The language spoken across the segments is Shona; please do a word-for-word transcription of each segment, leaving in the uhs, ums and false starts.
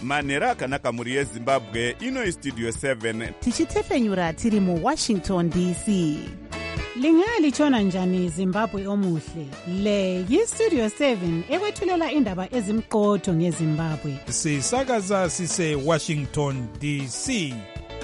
manhero akanaka mhuri yezimbabwe. Ino istudio seven tichitefenyura tiri muwashington D C. Lingalitshona njani Zimbabwe omuhle? Le yistudio seven ekwethulela indaba ezimqotho ngeZimbabwe. Sisakaza sise Washington D C.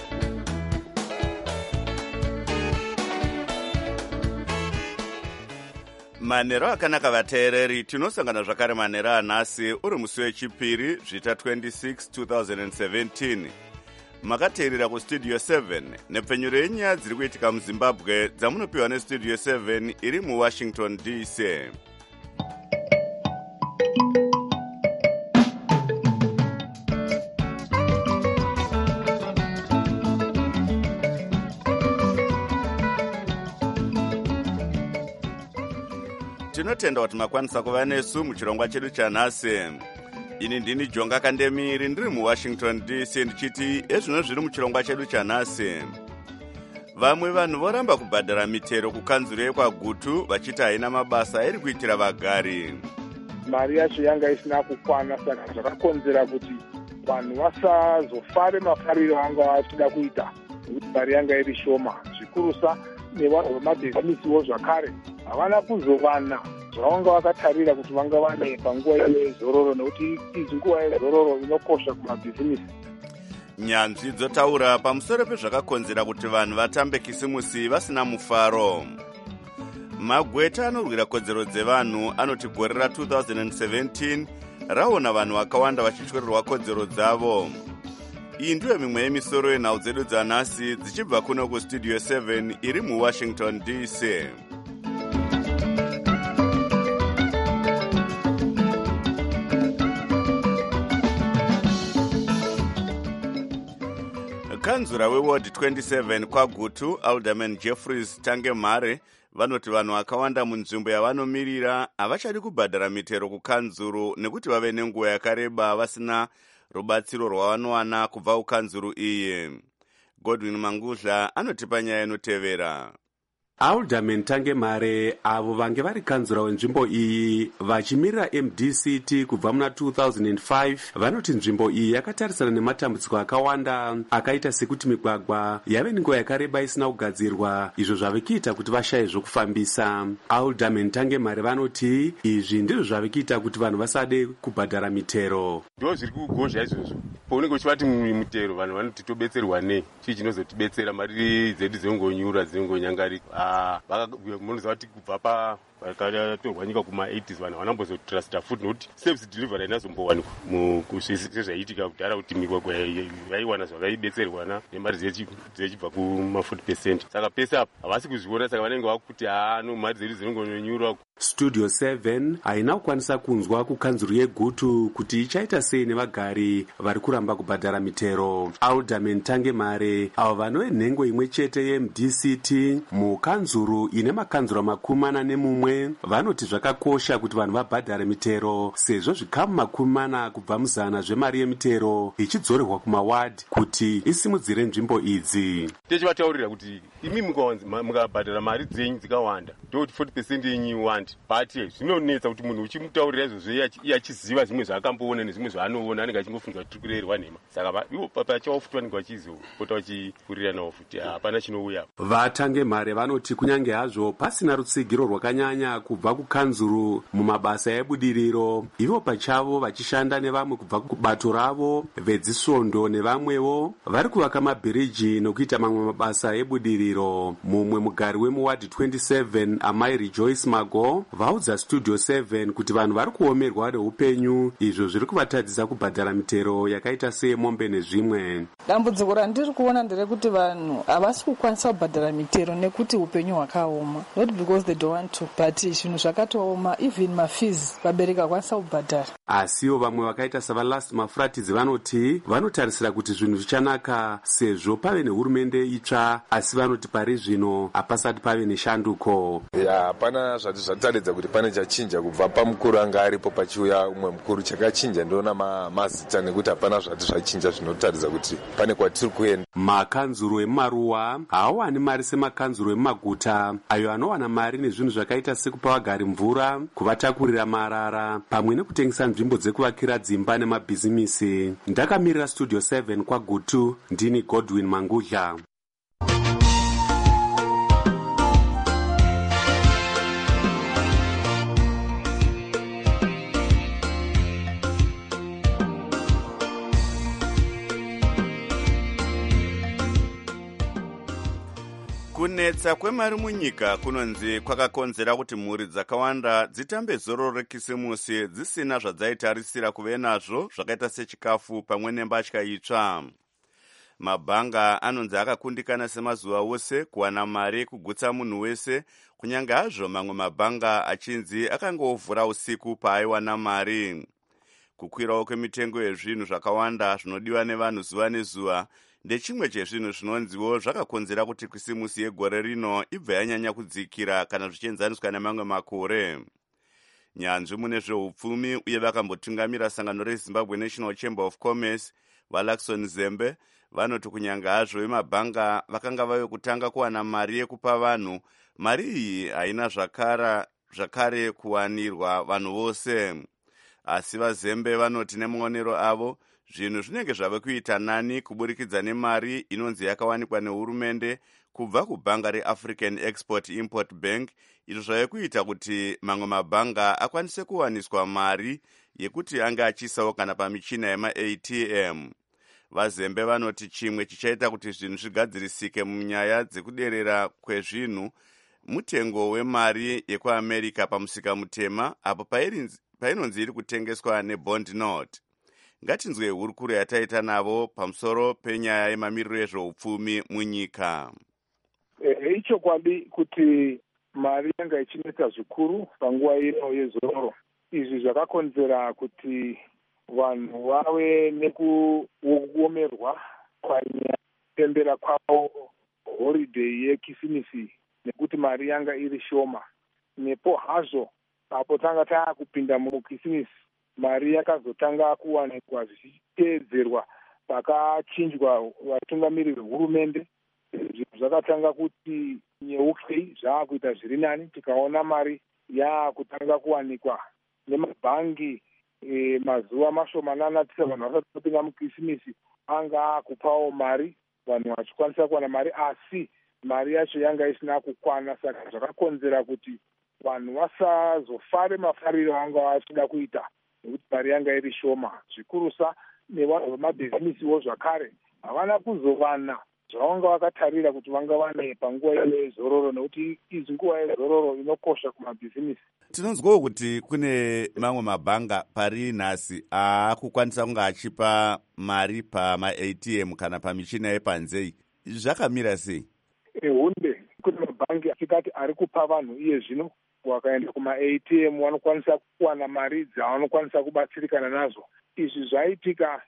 manhero akanaka vateereri, tinosangana zvakare manhero anhasi uri musi wechipiri zvita twenty-six twenty seventeen. Makateerera kustudio seven nepfenyuro yenyaya dziri kuitika muzimbabwe dzamunopiwa nestudio seven iri muwashington D C. Tinotenda kuti makwanisa kuva nesu muchirongwa chedu chanhasi. Ini ndini Jonga Kandemiri ndiri muWashington D C ndichiti ezvino zviri muchirongwa chedu chanhasi. Vamwe vanhu voramba kubhadhara mitero kukanzuro yekwaGutu vachiti haina mabasa iri kuitira vagari. Mari yacho yanga isina kukwana, saka zvakakonzera kuti vanhu vasazofare mafariro anga vachida kuita, nekuti mari yanga iri shoma. Zvikurusa nevanhu vemabhizimisiwo zvakare havana kuzowana zvavanga vakatarira kuti vanga vane panguva yezororo, nekuti izi nguva yezororo inokosha kumabhizimisi. Nyanzvi dzotaura pamusoro pezvakakonzera kuti vanhu vatambe kisimusi vasina mufaro. Magweta anorwira kodzero dzevanhu anoti gore ra two thousand seventeen raona vanhu vakawanda vachityorerwa kodzero dzavo. Iyi ndiyo mimwe yemisoro yenhau dzedu dzanhasi dzichibva kuno kustudio seven iri muWashington D C. Kanzura weward twenty-seven kwaGutu, Alderman Jeffries Tangemare, vanoti vanhu vakawanda munzvimbo yavanomirira havachadi kubhadhara mitero kukanzuru nekuti vave nenguva yakareba vasina rubatsiro rwavanowana kubva kukanzuru iyi. Godwin Mangudla anotipa nyaya inotevera. Alderman Tangemare avo vange vari kanzura wenzvimbo iyi vachimirira M D C T kubva muna two thousand five vanoti nzvimbo iyi yakatarisana nematambudziko akawanda akaita sekuti migwagwa yave nenguva yakareba isina kugadzirwa, izvo zvave kuita kuti vashaye zvokufambisa. Alderman Tangemare vanoti izvi ndizvo zvave kuita kuti vanhu vasade kubhadhara mitero. Ndo zviri kugozha izvozvo. Paunenge uchivati mitero vanhu vanoti tobetserwa nei? Chii chinozotibetsera? Mari dzedu dzingonyura dzingonyangari. Vakamunoziva kuti kubva pa vakatorwa nyika kuma-eighties vanhu vanambozotrasta futi nokuti service delivery inazombowanikwa muzvaitika kudhara kuti migwagwa vaiwana zvavaibetserwana nemari dzechibva kuma-forty percent. Saka pese apa havasi kuzviona, saka vanenge vakuti haano mari dzedu dzinongonyurwa. Studio seven haina kukwanisa kunzwa kukanzuru yeGutu kuti ichaita sei nevagari vari kuramba kubhadhara mitero. Alderman Tangemare avo vanove nhengo imwe chete ye M D C T mukanzuru ine makanzura makumi mana nemumwe vanoti zvakakosha kuti vanhu vabhadhare mitero sezvo zvikamu makumi mana kubva muzana zvemari yemitero ichidzorerwa kumawadi kuti isimudzire nzvimbo idzi. Tichivataurira kuti imi mukabhadhara mari dzenyu dzikawanda ndoti forty percent yenyu iwanda, but zvinonetsa kuti munhu uchimutaurira izvozvo iye achiziva zvimwe zvaakamboona nezvimwe zvaanoona anenge achingofunga kuti tiri kurerwa nhema, saka ivo pachawo futi vanenge vachizopota vachikuririra nawo futi hapana chinouya. Vatangemare vanoti kunyange hazvo pasina rutsigiro rwakanyanya kubva kukanzuru mumabasa ebudiriro, ivo pachavo vachishanda nevamwe kubva kubato ravo vedzisvondo nevamwewo vari kuvaka mabhiriji nokuita mamwe mabasa ebudiriro. Mumwe mugari wemuwadi twenty-seven amai Rejoice Mago vaudza Studio seven kuti vanhu vari kuomerwa neupenyu, izvo zviri kuvatadzisa kubhadhara mitero yakaita semombe nezvimwe. Dambudziko randiri kuona nderekuti vanhu havasi kukwanisa kubhadhara mitero nekuti upenyu hwakaoma, not because they don't want to, but zvinhu zvakatooma, even mafees vabereki vakwanisa kubhadhara. Asiwo vamwe vakaita savaLast Mafuratizi vanoti vanotarisira kuti zvinhu zvichanaka sezvo pave nehurumende itsva, asi vanoti pari zvino hapasati pave neshanduko. Ya hapana zvati zvataridza kuti pane chachinja kubva pamukuru anga aripo pachiuya umwe mukuru. Chakachinja ndiona ma, mazita nekuti hapana zvati zvachinja zvinotaridza kuti pane kwatiri kuenda. Makanzuro emumaruwa haawani mari semakanzuro emumaguta ayo anowana mari nezvinhu zvakaita sekupa vagari mvura, kuvatakurira marara pamwe nekutengesa nzvimbo nzvimbo dzekuvakira dzimba nemabhizimisi. Ndakamirira studio seven kwagutu, ndini Godwin Mangudla. Kunetsa kwemari munyika kunonzi kwakakonzera kuti mhuri dzakawanda dzitambe zororo rekisimusi dzisina zvadzaitarisira kuve nazvo zvakaita sechikafu pamwe nembatya itsva. Mabhanga anonzi akakundikana semazuva ose kuwana mari kugutsa munhu wese, kunyange hazvo mamwe mabhanga achinzi akangovhura usiku paaiwana mari. Kukwirawo kwemitengo yezvinhu zvakawanda zvinodiwa nevanhu zuva nezuva ndechimwe chezvinhu zvinonziwo zvakakonzera kuti krisimusi yegore rino ibve yanyanya kudzikira kana zvichienzaniswa nemamwe makore. Nyanzvi mune zveupfumi uye vakambotungamira sangano reZimbabwe National Chamber of Commerce vaLaxon Zembe vanoti kunyange hazvo vemabhanga vakanga vave kutanga kuwana mari yekupa vanhu, mari iyi haina zvakara zvakare kuwanirwa vanhu vose. Asi vaZembe vanoti nemuonero avo zvinhu zvinenge zvave kuita nani kuburikidza nemari inonzi yakawanikwa nehurumende kubva kubhanga reAfrican Export Import Bank, izvo zvave kuita kuti mamwe mabhanga akwanise kuwaniswa mari yekuti ange achiisawo kana pamichina yema-A T M. VaZembe vanoti chimwe chichaita kuti zvinhu zvigadzirisike munyaya dzekuderera kwezvinhu mutengo wemari yekuAmerica pamusika mutema, apo painonzi iri kutengeswa nebond note. Ngatinzwe hurukuro yataita navo pamusoro penyaya yemamiriro ezveupfumi munyika. Ichokwadi kuti mari yanga ichinetsa zvikuru panguva ino yezororo. Izvi zvakakonzera kuti vanhu vave nekuomerwa panyaya kutembera kwavo holiday yekisimisi nekuti mari yanga iri shoma. Nepo hazvo apo tanga taakupinda mukisimisi, mari yakazotanga kuwanikwa zvichiteedzerwa pakachinjwa vatungamiriri vehurumende. Zvinhu zvakatanga kuti nyeukei, zvaakuita zviri nani. Tikaona mari yaakutanga kuwanikwa nemabhangi e, mazuva mashomanana tisa vanhu vasati vapinda mukisimisi anga akupawo mari, vanhu vachikwanisa kuwana mari, asi mari yacho yanga isina kukwana. Saka zvakakonzera kuti vanhu vasazofare mafariro anga vachida kuita nekuti mari yanga iri shoma. Zvikurusa nevanhu vemabhizimisiwo zvakare havana kuzowana zvavanga vakatarira kuti vanga vane panguva yezororo, nekuti izi nguva yezororo inokosha kumabhizimisi. Tinonzwawo kuti kune mamwe mabhanga pari nhasi aakukwanisa kunge achipa mari pama-A T M kana pamichina yepanzei. Zvakamira sei? Ehunde, kune mabhangi asikati ari kupa vanhu iye zvino, wakaenda kuma-A T M vanokwanisa kuwana mari dzavanokwanisa kubatsirikana nazo. Izvi zvaitika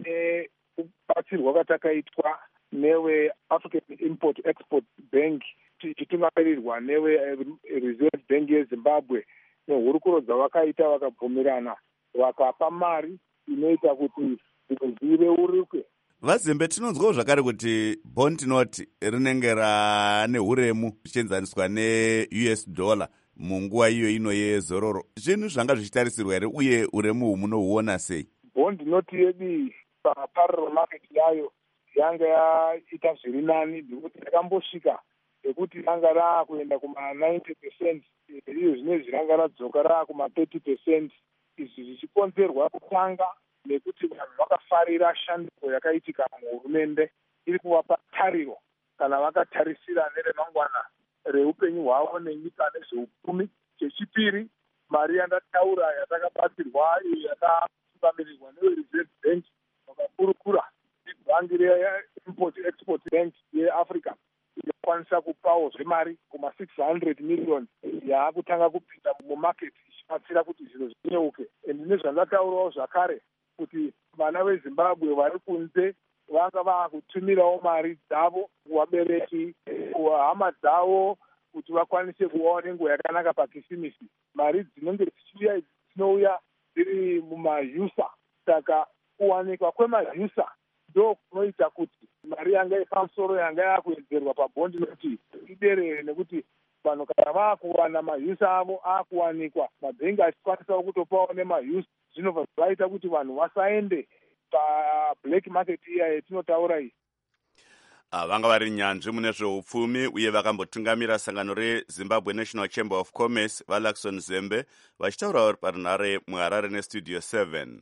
nekubatsirwa kwatakaitwa newe African Import Export Bank tichitungamirirwa newe Reserve Bank yeZimbabwe, nehurukuro dzavakaita vakabvumirana vakapa mari inoita kuti zvireurike. VaZembe, tinonzwawo zvakare kuti bond note rinenge rane huremu zvichienzaniswa ne-U S dollar munguva iyo ino yezororo. Zvinhu zvanga zvichitarisirwa here uye uremu hwu munohuona sei? Bond note yedu paparallel market yayo yanga yaita zviri nani, nekuti yakambosvika ekuti ranga raakuenda kuma ninety percent, iyo zvinezvi ranga radzoka raakuma thirty percent. Izvi zvichikonzerwa kutanga nekuti vanhu vakafarira shandiko yakaitika muhurumende iri kuvapa tariro kana vakatarisira neremangwana reupenyu hwavo nenyika nezveupfumi. Chechipiri, mari yandataura yatakabatsirwa iyo yakatungamirirwa neReserve Bank vakakurukura ibhangi reImport Export Bank yeAfrica inokwanisa kupawo zvemari kuma six hundred million yaakutanga kupinda mumarket ichibatsira kuti zvinhu zvinyeuke. Ende nezvandataurawo zvakare kuti vana veZimbabwe vari kunze vanga vaakutumirawo mari dzavo kuvabereki, kuhama dzavo, kuti vakwanise kuvawo nenguva yakanaka pakisimisi. Mari dzinenge dzichiuya dzinouya dziri mumayusa. Saka kuwanikwa kwemajusa ndo kunoita kuti mari yanga yepamusoro yanga yakuedzerwa pabondi noti iderere, nekuti vanhu vanhu kana vaakuwana mahusi avo aakuwanikwa, mabhengi achikwanisawo kutopawo nemahusi, zvinobva zvaita kuti vanhu vasaende pablack market iya yetinotaura iyi. Vanga vari nyanzvi mune zveupfumi uye vakambotungamira sangano reZimbabwe National Chamber of Commerce vaLaxon Zembe vachitaura parunhare muHarare nestudio seven.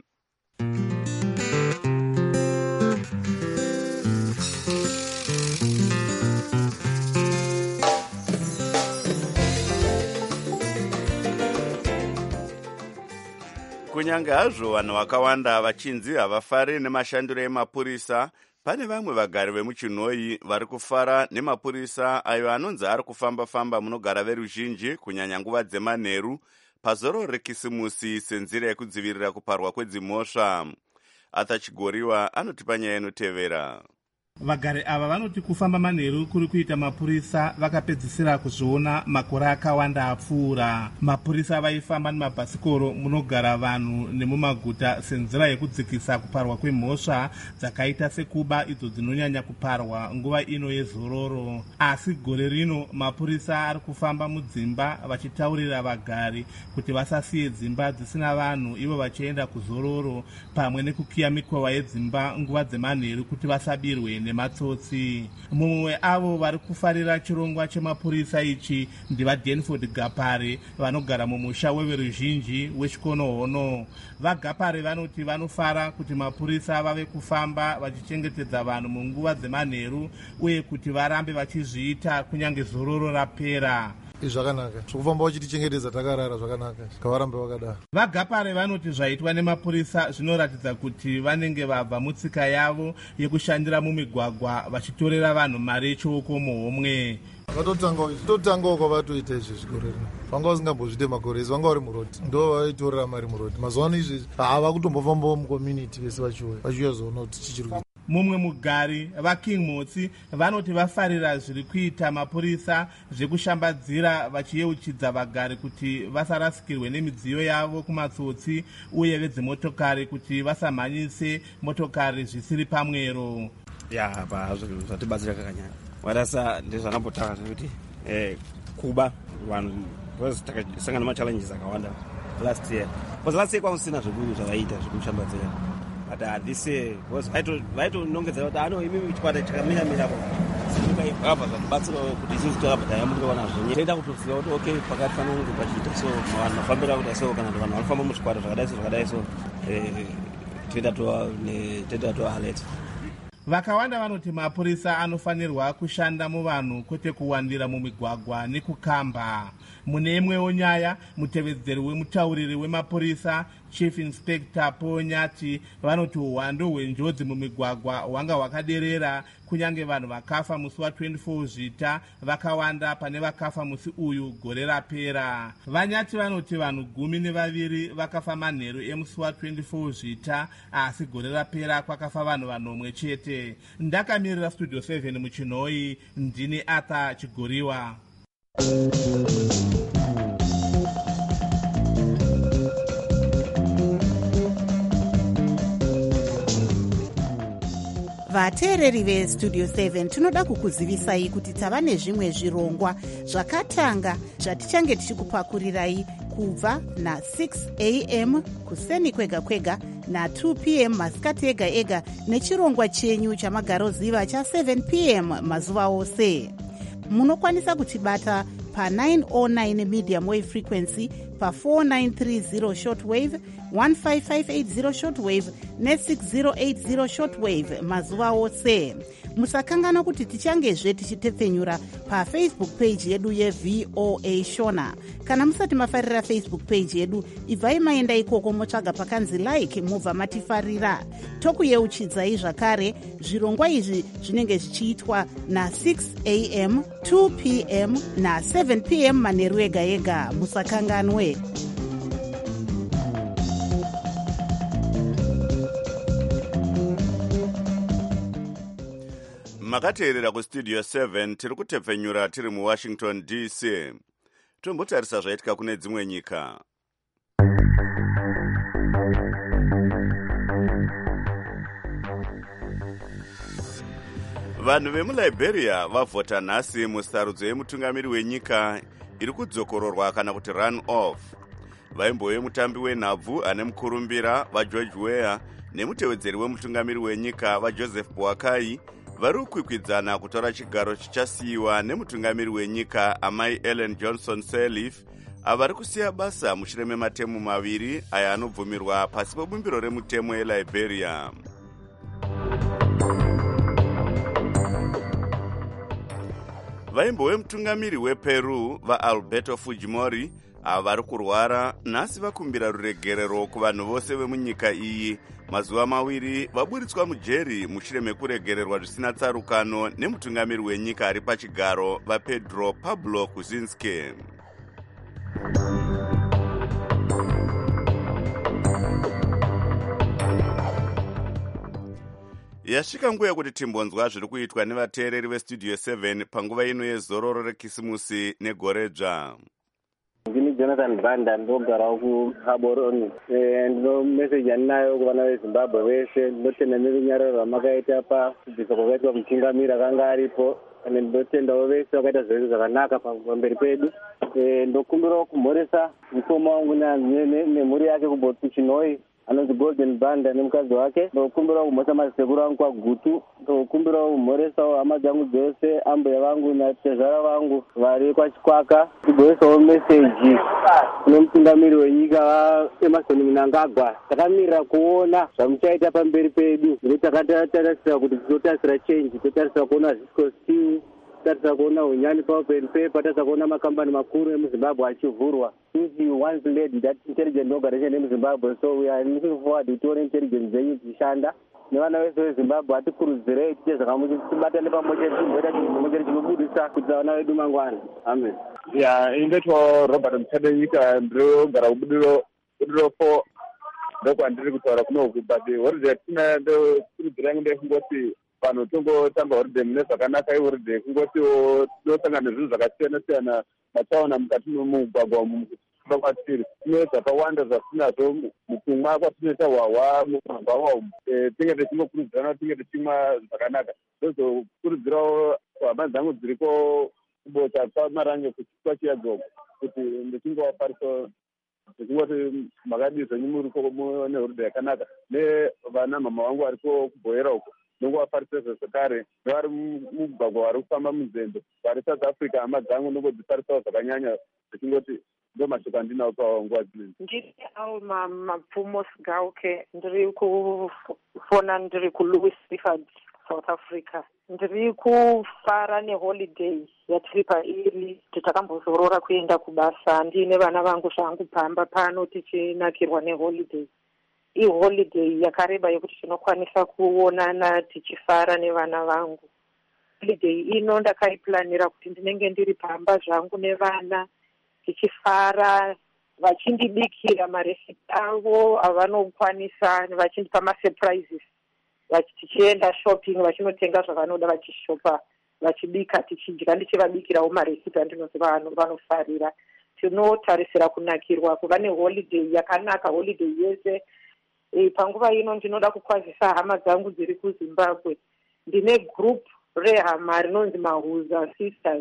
Kunyange hazvo vanhu vakawanda vachinzi havafari nemashandiro emapurisa, pane vamwe vagari vemuchinoi vari kufara nemapurisa ayo anonzi ari kufamba-famba munogara veruzhinji kunyanya nguva dzemanheru pazoro rekisimusi senzira yekudzivirira kuparwa kwedzimhosva. Atachigoriwa anotipa nyaya inotevera. Vagari ava vanoti kufamba manheru kuri kuita mapurisa vakapedzisira kuzviona makore akawanda apfuura. Mapurisa vaifamba nemabhasikoro munogara vanhu nemumaguta senzira yekudzikisa kuparwa kwemhosva dzakaita sekuba idzo dzinonyanya kuparwa nguva ino yezororo. Asi gore rino mapurisa ari kufamba mudzimba vachitaurira vagari kuti vasasiye dzimba dzisina vanhu ivo vachienda kuzororo, pamwe nekukiya mikova yedzimba nguva dzemanheru kuti vasabirwe nematsotsi. Mumwe avo vari kufarira chirongwa chemapurisa ichi ndiva Denford Gapare vanogara mumusha weveruzhinji wechikonohono. VaGapare vanoti vanofara kuti mapurisa vave kufamba vachichengetedza vanhu munguva dzemanheru uye kuti varambe vachizviita kunyange zororo rapera. Zvakanaka zvokufamba vachitichengetedza takarara zvakanaka ngavarambe vakadaro. VaGapare vanoti zvaitwa nemapurisa zvinoratidza kuti vanenge vabva mutsika yavo yekushandira mumigwagwa vachitorera vanhu mari yechioko muhomwe. Vatotangawo kwavatoita izvi zvikore rino, vanga vasingambozvide makore ezi, vanga vari muroti ndo vaitorera mari muroti. Mazuva ano izvezvi hava kutombofambawo mucommunity vese vachiuya vachiuya zoona kuti chichiri kuita. Mumwe mugari vaKing Motsi vanoti vafarira zviri kuita mapurisa zvekushambadzira vachiyeuchidza vagari kuti vasarasikirwe nemidziyo yavo kumatsotsi uye vedzimotokari kuti vasamhanyise motokari zvisiri pamwero. Ya apa zvatibatsira kakanyanya warasa ndezvakambotaka kuti eh kuba vanhu vazosangana machallenges akawanda last year. Because last year kwausina zvekuru zvavaita zvekushambadzira. But uh, this year was vaitonongedza kuti ano imi chikwata chakamira mira po sikaipa zvatibatsira kuti isusu takabhadhara mutoona zvinyi toenda kutoziva kuti okay pakati pano kunge pachiita so vanhu vafambira kuti so kana vanhu vanofamba muchikwata zvakadai so zvakadai so eh toenda to ne toenda to alert. Vakawanda vanoti mapurisa anofanirwa kushanda muvanhu kwete kuwandira mumigwagwa nekukamba. Mune imwewo nyaya mutevedzeri wemutauriri wemapurisa Chief Inspector Ponyati vanoti uwandu hwenjodzi mumigwagwa hwanga hwakaderera kunyange vanhu vakafa musi wa twenty-four zvita vakawanda pane vakafa musi uyu gore rapera. Vanyati vanoti vanhu gumi nevaviri vakafa manheru emusi wa twenty-four zvita asi gore rapera kwakafa vanhu vanomwe chete. Ndakamirira studio seven muchinoi ndini Arthur Chigoriwa. Vateereri vestudio seven tinoda kukuzivisai kuti tava nezvimwe zvirongwa zvakatanga zvatichange tichikupakurirai kubva na-six a m kuseni kwega kwega na-two p m masikati ega ega nechirongwa chenyu chamagaroziva cha-seven p m mazuva ose. Munokwanisa kutibata pa-nine oh nine medium wave frequency, pa-four nine three zero shortwave, one five five eight zero shortwave ne-six zero eight zero shortwave mazuva ose. Musakangana kuti tichangezve tichitepfenyura pafacebook page yedu yeV O A Shona. Kana musati mafarira Facebook page yedu, ibvai maenda ikoko motsvaga pakanzi like mubva matifarira. Tokuyeuchidzai zvakare zvirongwa izvi zvinenge zvichiitwa na-six a m, two p m na-seven p m manheru ega ega. Musakanganwe. Makateerera kustudio seven tiri kutepfenyura tiri muWashington D C. Tombotarisa zvaitika kune dzimwe nyika. Vanhu vemuLiberia vavhota nhasi musarudzo yemutungamiri wenyika iri kudzokororwa kana kuti run off. Vaimbove mutambi wenhabvu ane mukurumbira vageorge weah nemutevedzeri wemutungamiri wenyika vajoseph boakai vari kukwikwidzana kutora chigaro chichasiyiwa nemutungamiri wenyika amai ellen johnson sirleaf avari kusiya basa mushure mematemu maviri aya anobvumirwa pasi pebumbiro remutemo yeliberia. Vaimbove mutungamiri weperu vaAlberto Fujimori ava vari kurwara nhasi vakumbira ruregerero kuvanhu vose vemunyika iyi mazuva maviri vaburitswa mujeri mushure mekuregererwa zvisina tsarukano nemutungamiri wenyika ari pachigaro vaPedro Pablo Kuczynski. Yasvika nguva yekuti timbonzwa zviri kuitwa nevateereri vestudio seven panguva ino yezororo rekisimusi negoredzva. Ndini Jonathan Banda ndogarawo kuHaboroni. Ndino message andinayo kuvana veZimbabwe veshe ndinotenda nerunyararo rwamakaita pakubvisa kwakaitwa mutungamiri akanga aripo. Ane ndinotendawo vese vakaita zvinhu zvakanaka pamberi pedu. Ndokumbirawo kumhoresa mufoma wangu nemhuri yake kuBotsichinoi anonzi Golden Banda nemukadzi wake. Ndokumbirawo kumhoresa masekuru angu kwaGutu. Ndokumbirawo kumhoresawo hama dzangu dzose, ambuya vangu natezvara vangu vari kwaChikwaka. Ndigoisawo meseji kune mutungamiri wenyika Emerson Mnangagwa. Takamirira kuona zvamuchaita pamberi pedu. Takatarisira kuti tinotarisira change, tinotarisira kuona Zisco Steel, tinotarisira kuona unyani paopen paper, tinotarisira kuona makambani makuru emuZimbabwe achivhurwa. Since you once led that intelligent organization in Zimbabwe, so we are looking forward to your intelligence zenyu dzishanda. Nevana vese veZimbabwe atikurudzirei tiite zvakamuchibatane pamwechete timboita chinhu chimwechete chinobudisa kuitira vana vedu mangwana. Amen. Ya indetwa Robert Mchadenyika ndinogara kubudiro budiro four ndokwandiri kutaura kunoku but holiday tina ndokurudzira yangu ndekungoti vanhu tongotamba holiday mune zvakanaka iholiday kungotiwo tinosangana nezvinhu zvakasiyana siyana matsaona mukati memugwagwa umu kuba kwatiri tine zvakawanda zvatinazvo mukumwa kwatinoita hwahwa mugwagwa umu tinge techingokurudzirana tinge techimwa zvakanaka ndozokurudzirawo hama dzangu dziriko kubota pamarange kuchikwa chiyadzoko kuti ndichingowafarisa ndichingooti makadii zvenyu muriko neholiday yakanaka nevana mama vangu variko kubhoyera uko ndingowafarisa zvakare nevari mugwagwa vari kufamba munzendo vari South Africa hama dzangu ndingodzifarisawo zvakanyanya zvichingoti ndo mashoko andinawo panguva dzinedzi. Ndiri Alma Mapfumo Sigauke, ndiri kufona ndiri kuLouis River, South Africa. Ndiri kufara neholiday yatiri pairi titakambozorora kuenda kubasa ndine vana vangu zvangu pamba pano tichinakirwa neholiday. Iholiday yakareba yekuti tinokwanisa kuonana tichifara nevana vangu. Holiday ino ndakaiplanira kuti ndinenge ndiri pamba zvangu nevana tichifara vachindibikira maresipi avo avanokwanisa vachindipa masurprises tichienda shopping vachinotenga zvavanoda vachishopa vachibika tichidya ndichivabikirawo maresipi andinozi vanofarira. Tinotarisira kunakirwa kuva neholiday yakanaka holiday yese. E, panguva ino ndinoda kukwazisa hama dzangu dziri kuZimbabwe. Ndine group rehama rinonzi Mahuza Sisters.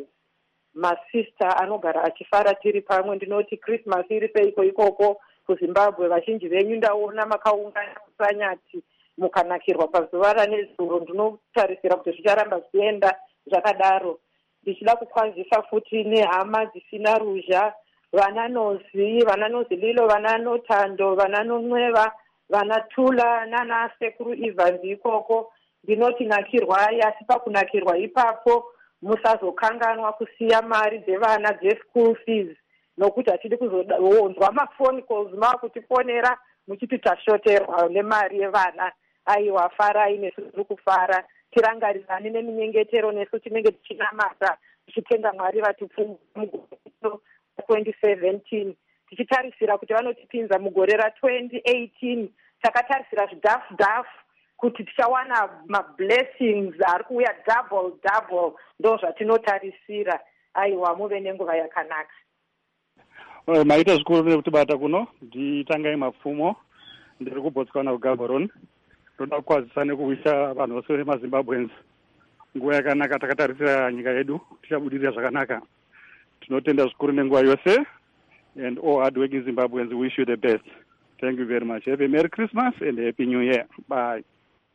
Masista anogara achifara tiri pamwe. Ndinoti Christmas iri peiko ikoko kuZimbabwe vazhinji venyu ndaona makaungana kusanyati mukanakirwa pazuva ranezuro. Ndinotarisira kuti zvicharamba zvichienda zvakadaro. Ndichida kukwazisa futi nehama dzisina ruzha, vananozi, vananozi Lilo, vananotando, vananonweva, vanatula nana sekuru Evans ikoko. Ndinoti nakirwai asi pakunakirwa ipapo musazokanganwa kusiya mari dzevana dzeschool fees nokuti hatidi kuzonzwa mafoni calls makutifonera muchiti tashoterwa nemari yevana. Aiwa farai nesu tiri kufara tirangarirani neminyengetero nesu tinenge tichinamata tichitenda Mwari vatipfuma mugore twenty seventeen tichitarisira kuti vanotipinza mugore ra-twenty eighteen. Takatarisira zvidhafu dhafu kuti tichawana mablessings ari kuuya double double. Ndo zvatinotarisira. Aiwa muve nenguva yakanaka. Maita zvikuru nekutibata kuno nditangai Mapfumo ndiri kuBotswana kuGaborone. Ndoda kukwazisa nekuwisha vanhu vose vemaZimbabweans nguva yakanaka takatarisira nyika yedu tichabudirira zvakanaka. tinotenda zvikuru nenguva yose, and all hardworking Zimbabweans wish you the best. Thank you very much. Have a Merry Christmas and Happy New Year. Bye.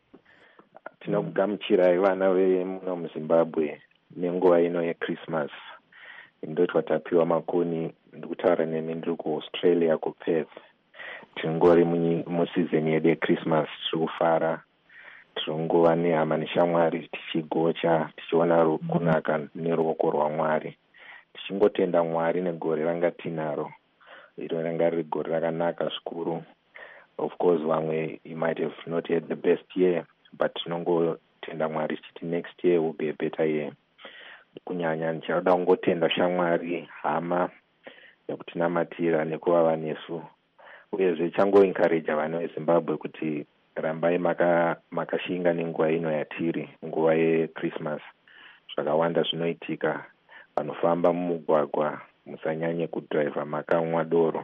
Tinokugamuchirai vana vemuno muZimbabwe nenguva ino yeChristmas. Ndoti watapiwa makoni ndikutaura nemi ndiri kuAustralia kuPerth. Tingori musizon yedu yeChristmas tiri kufara. Tirongova nehama neshamwari tichigocha tichiona kunaka neruoko rwaMwari. Tichingotenda Mwari negore ranga tinaro. Iro ranga riri gore rakanaka zvikuru. Of course vamwe you might have not had the best year, but tinongotenda Mwari tichiti next year will be a better year. Kunyanya ndichada kungotenda shamwari hama nekutinamatira nekuva nesu. Uyezve chango encourage vana veZimbabwe kuti rambai maka makashinga nenguva ino yatiri, nguva yeChristmas. Zvakawanda zvinoitika, vanofamba mumugwagwa musanyanye kudrive makamwa doro,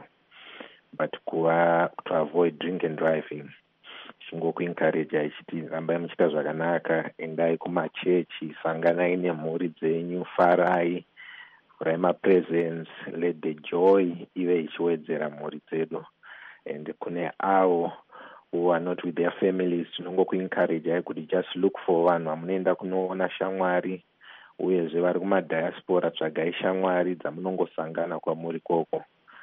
but kuva to avoid drink and driving. Chingokuencourage ichiti rambai muchita zvakanaka, endai kumachechi, sanganai nemhuri dzenyu, farai, furai mapresents, let the joy ive ichiwedzera mhuri dzedu. And kune avo who are not with their families, tinongokuencourage kuti just look for vanhu vamunoenda kunoona shamwari, uyezve vari kumadiaspora tsvagai shamwari dzamunongosangana kwamuri koko,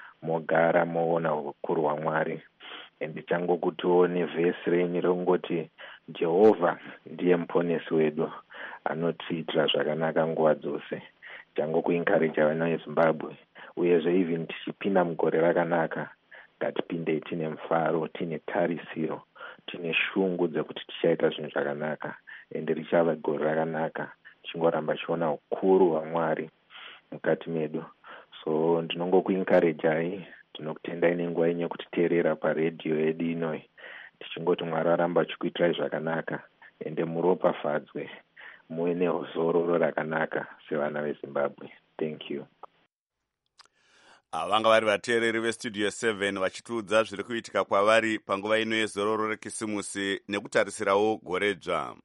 mogara moona ukuru hwaMwari. And changokutiwo nevhesi renyu rongoti Jehovha ndiye muponesi wedu anotiitira zvakanaka nguva dzose. Changokuencourage vana veZimbabwe, uyezve even tichipinda mugore rakanaka, ngatipinde tine mufaro, tine tarisiro, tine shungu dzekuti tichaita zvinhu zvakanaka, ende richava gore rakanaka, chingoramba chiona ukuru hwaMwari mukati medu. So ndinongokuencourage, tinokutendai nenguva yenyu kutiteerera paredhiyo yedu inoi, tichingoti Mwari aramba achikuitirai zvakanaka, ende muropafadzwe, muve nezororo rakanaka sevana veZimbabwe. Thank you. Vanga vari vateereri veStudio seven vachitiudza zviri kuitika kwavari panguva ino yezororo rekisimusi nekutarisirawo gore dzva.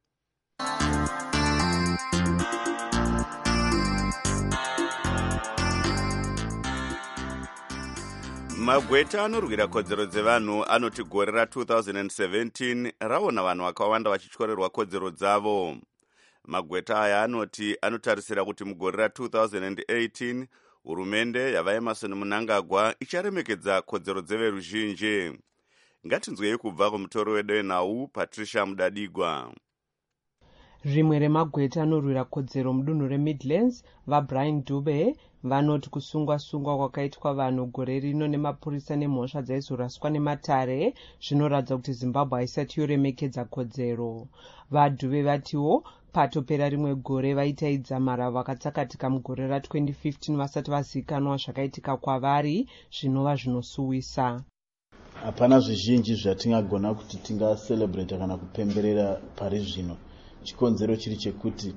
Magweta anorwira kodzero dzevanhu anoti gore ra two thousand seventeen raona vanhu vakawanda vachityorerwa kodzero dzavo. Magweta aya anoti anotarisira kuti mugore ra two thousand eighteen hurumende yavaEmerson Mnangagwa icharemekedza kodzero dzeveruzhinji. Ngatinzwei kubva kumutori wedu wenhau Patricia Mudadigwa. Rimwe remagweta anorwira kodzero mudunhu reMidlands vaBrian Dube vanoti kusungwa-sungwa kwakaitwa vanhu gore rino nemapurisa nemhosva dzaizoraswa nematare zvinoratidza kuti Zimbabwe haisati yoremekedza kodzero. VaDube vatiwo patopera rimwe gore vaitaidza mara vakatsakatika mugore ra twenty fifteen vasati vazivikanwa zvakaitika kwavari zvinova zvinosuwisa. Hapana zvizhinji zvatingagona kuti tingaselebrate kana kupemberera pari zvino. Chikonzero chiri chekuti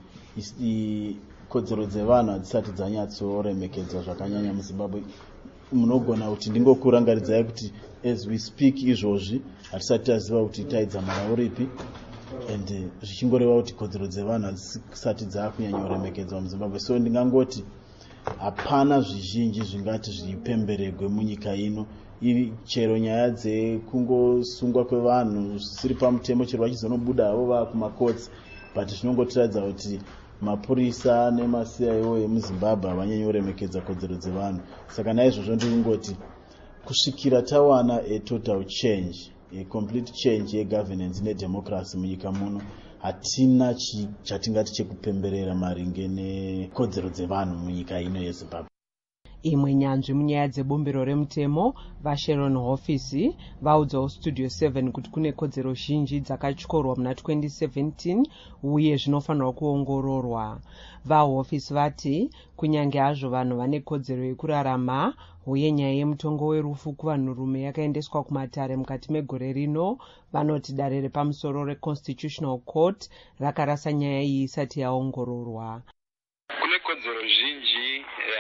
kodzero dzevanhu hadzisati dzanyatsoremekedzwa zvakanyanya muZimbabwe. Munogona kuti ndingokurangaridzai kuti as we speak izvozvi hatisati taziva kuti taidza mara uripi, and zvichingoreva kuti kodzero dzevanhu hadzisati dzakunyanyoremekedzwa muZimbabwe. So ndingangoti hapana zvizhinji zvingati zvipemberegwe munyika ino, chero nyaya dzekungosungwa kwevanhu zvisiri pamutemo chero vachizonobuda havo vakumakotsi, but zvinongotiradza kuti mapurisa nemasi aiwo emuZimbabwe havanyanyoremekedza kodzero dzevanhu. Saka naizvozvo ndikungoti kusvikira tawana a total change, a complete change yegovernance nedemocracy munyika muno, hatina chatingati chekupemberera maringe nekodzero dzevanhu munyika ino yeZimbabwe. Imwe nyanzvi munyaya dzebumbiro remutemo vaSharon Hofisi vaudzawo Studio seven kuti kune kodzero zhinji dzakatyorwa muna twenty seventeen uye zvinofanirwa kuongororwa. VaHofisi vati kunyange hazvo vanhu vane kodzero yekurarama, uye nyaya yemutongo werufu kuvanhurume yakaendeswa kumatare mukati megore rino, vanoti dare repamusoro reConstitutional Court rakarasa nyaya iyi isati yaongororwa. Kune kodzero zhinji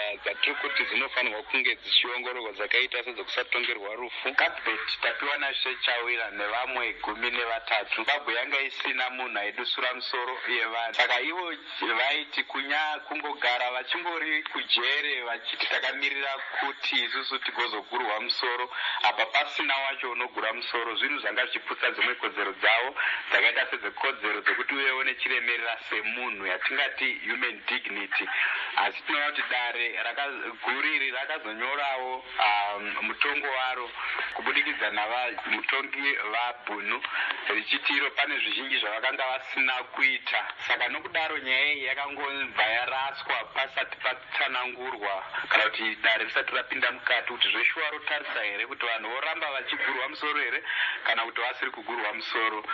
tiri kuti dzinofanirwa kunge dzichiongororwa dzakaita sedzokusatongerwa rufu. Kabet tapiwa naShechawira nevamwe gumi nevatatu. Zimbabwe yanga isina munhu aidusura musoro yevanhu, saka ivo vaiti kunya kungogara vachingori kujere vachiti takamirira kuti isusu tigozogurwa musoro apa pasina wacho unogura musoro. Zvinhu zvanga zvichiputsa dzimwe kodzero dzavo dzakaita sedzekodzero dzekuti uyewo nechiremerera semunhu yatingati human dignity. Asi tinoona kuti dare guriri rakazonyorawo um, mutongo waro kubudikidza navamutongi vabhunu richiti iro pane zvizhinji zvavakanga vasina kuita. Saka nokudaro nyaya iyi yakangobva yaraswa pasati patsanangurwa kana kuti dare risati rapinda mukati kuti zveshuwa rotarisa here kuti vanhu voramba vachigurwa musoro here kana kuti vasiri kugurwa musoro.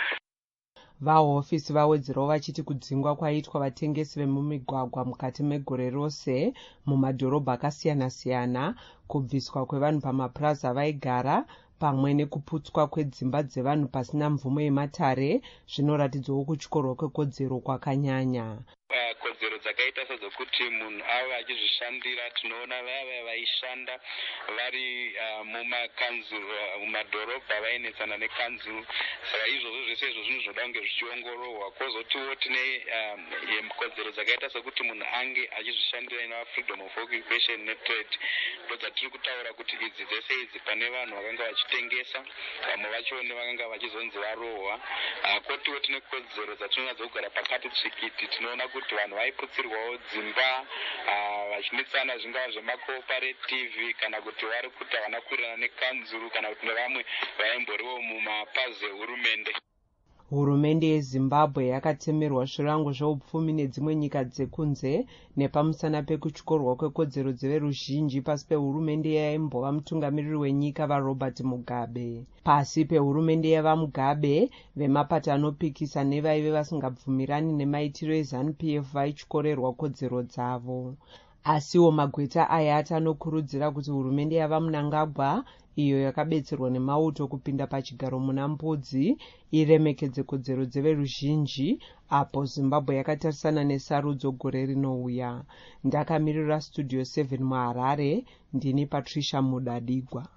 Vahofisi vawedzerawo vachiti kudzingwa kwaitwa vatengesi vemumigwagwa mukati megore rose mumadhorobha akasiyana-siyana, kubviswa kwevanhu pamapuraza vaigara pamwe nekuputswa kwedzimba dzevanhu pasina mvumo yematare zvinoratidzawo kutyorwa kwekodzero kwakanyanya. Kodzero dzakaita sedzokuti munhu ave achizvishandira, tinoona vaya vaishanda vari mumakanzuru mumadhorobha vainetsana nekanzuru. Saka izvozvo zvese izvo zvinhu zvoda kunge zvichiongororwa. Kwozotiwo tine kodzero dzakaita sekuti munhu ange achizvishandira ina freedom of occupation netrade. Ndodzatiri kutaura kuti idzi dzese idzi pane vanhu vakanga vachitengesa, vamwe vachone vakanga vachizonzi varohwa. Kwotiwo tine kodzero dzatinoona dzokugara pakati tsvikiti. Tinoona kuti vanhu vaiputsirwawo dzimba vachinetsana zvingava zvemacooperative kana kuti vari kuti havana kuwirirana nekanzuru kana kuti nevamwe vaimboriwo mumapazi ehurumende. Hurumende yeZimbabwe yakatemerwa zvirango zveupfumi nedzimwe nyika dzekunze nepamusana pekutyorwa kwekodzero dzeveruzhinji pasi pehurumende yaimbova mutungamiriri wenyika vaRobert Mugabe. Pasi pehurumende yavaMugabe, vemapato anopikisa nevaive vasingabvumirani nemaitiro eZANU-P F vaityorerwa kodzero dzavo. Asiwo magweta ayati anokurudzira kuti hurumende yavaMnangagwa, iyo yakabetserwa nemauto kupinda pachigaro muna mbudzi, iremekedze kodzero dzeveruzhinji apo Zimbabwe yakatarisana nesarudzo gore rinouya. Ndakamirira Studio seven muHarare, ndini Patricia Mudadigwa.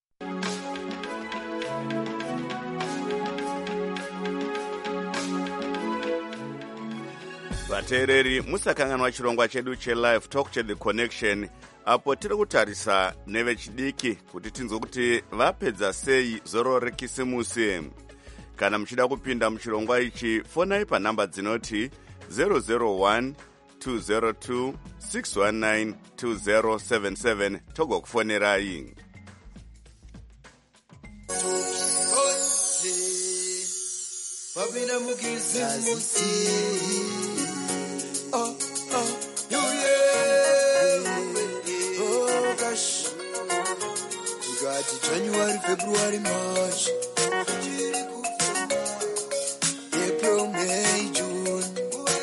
vateereri musakanganwa chirongwa chedu chelive talk to the connection apo tiri kutarisa nevechidiki kuti tinzwe kuti vapedza sei zoro rekisimusi. Kana muchida kupinda muchirongwa ichi, fonai panhamba dzinoti zero zero one two zero two six one nine two zero seven seven togokufonerai. Wabina mukisimusi. Oh, oh, you yeah. Oh, gosh. You got it January, February, March. April, May, June.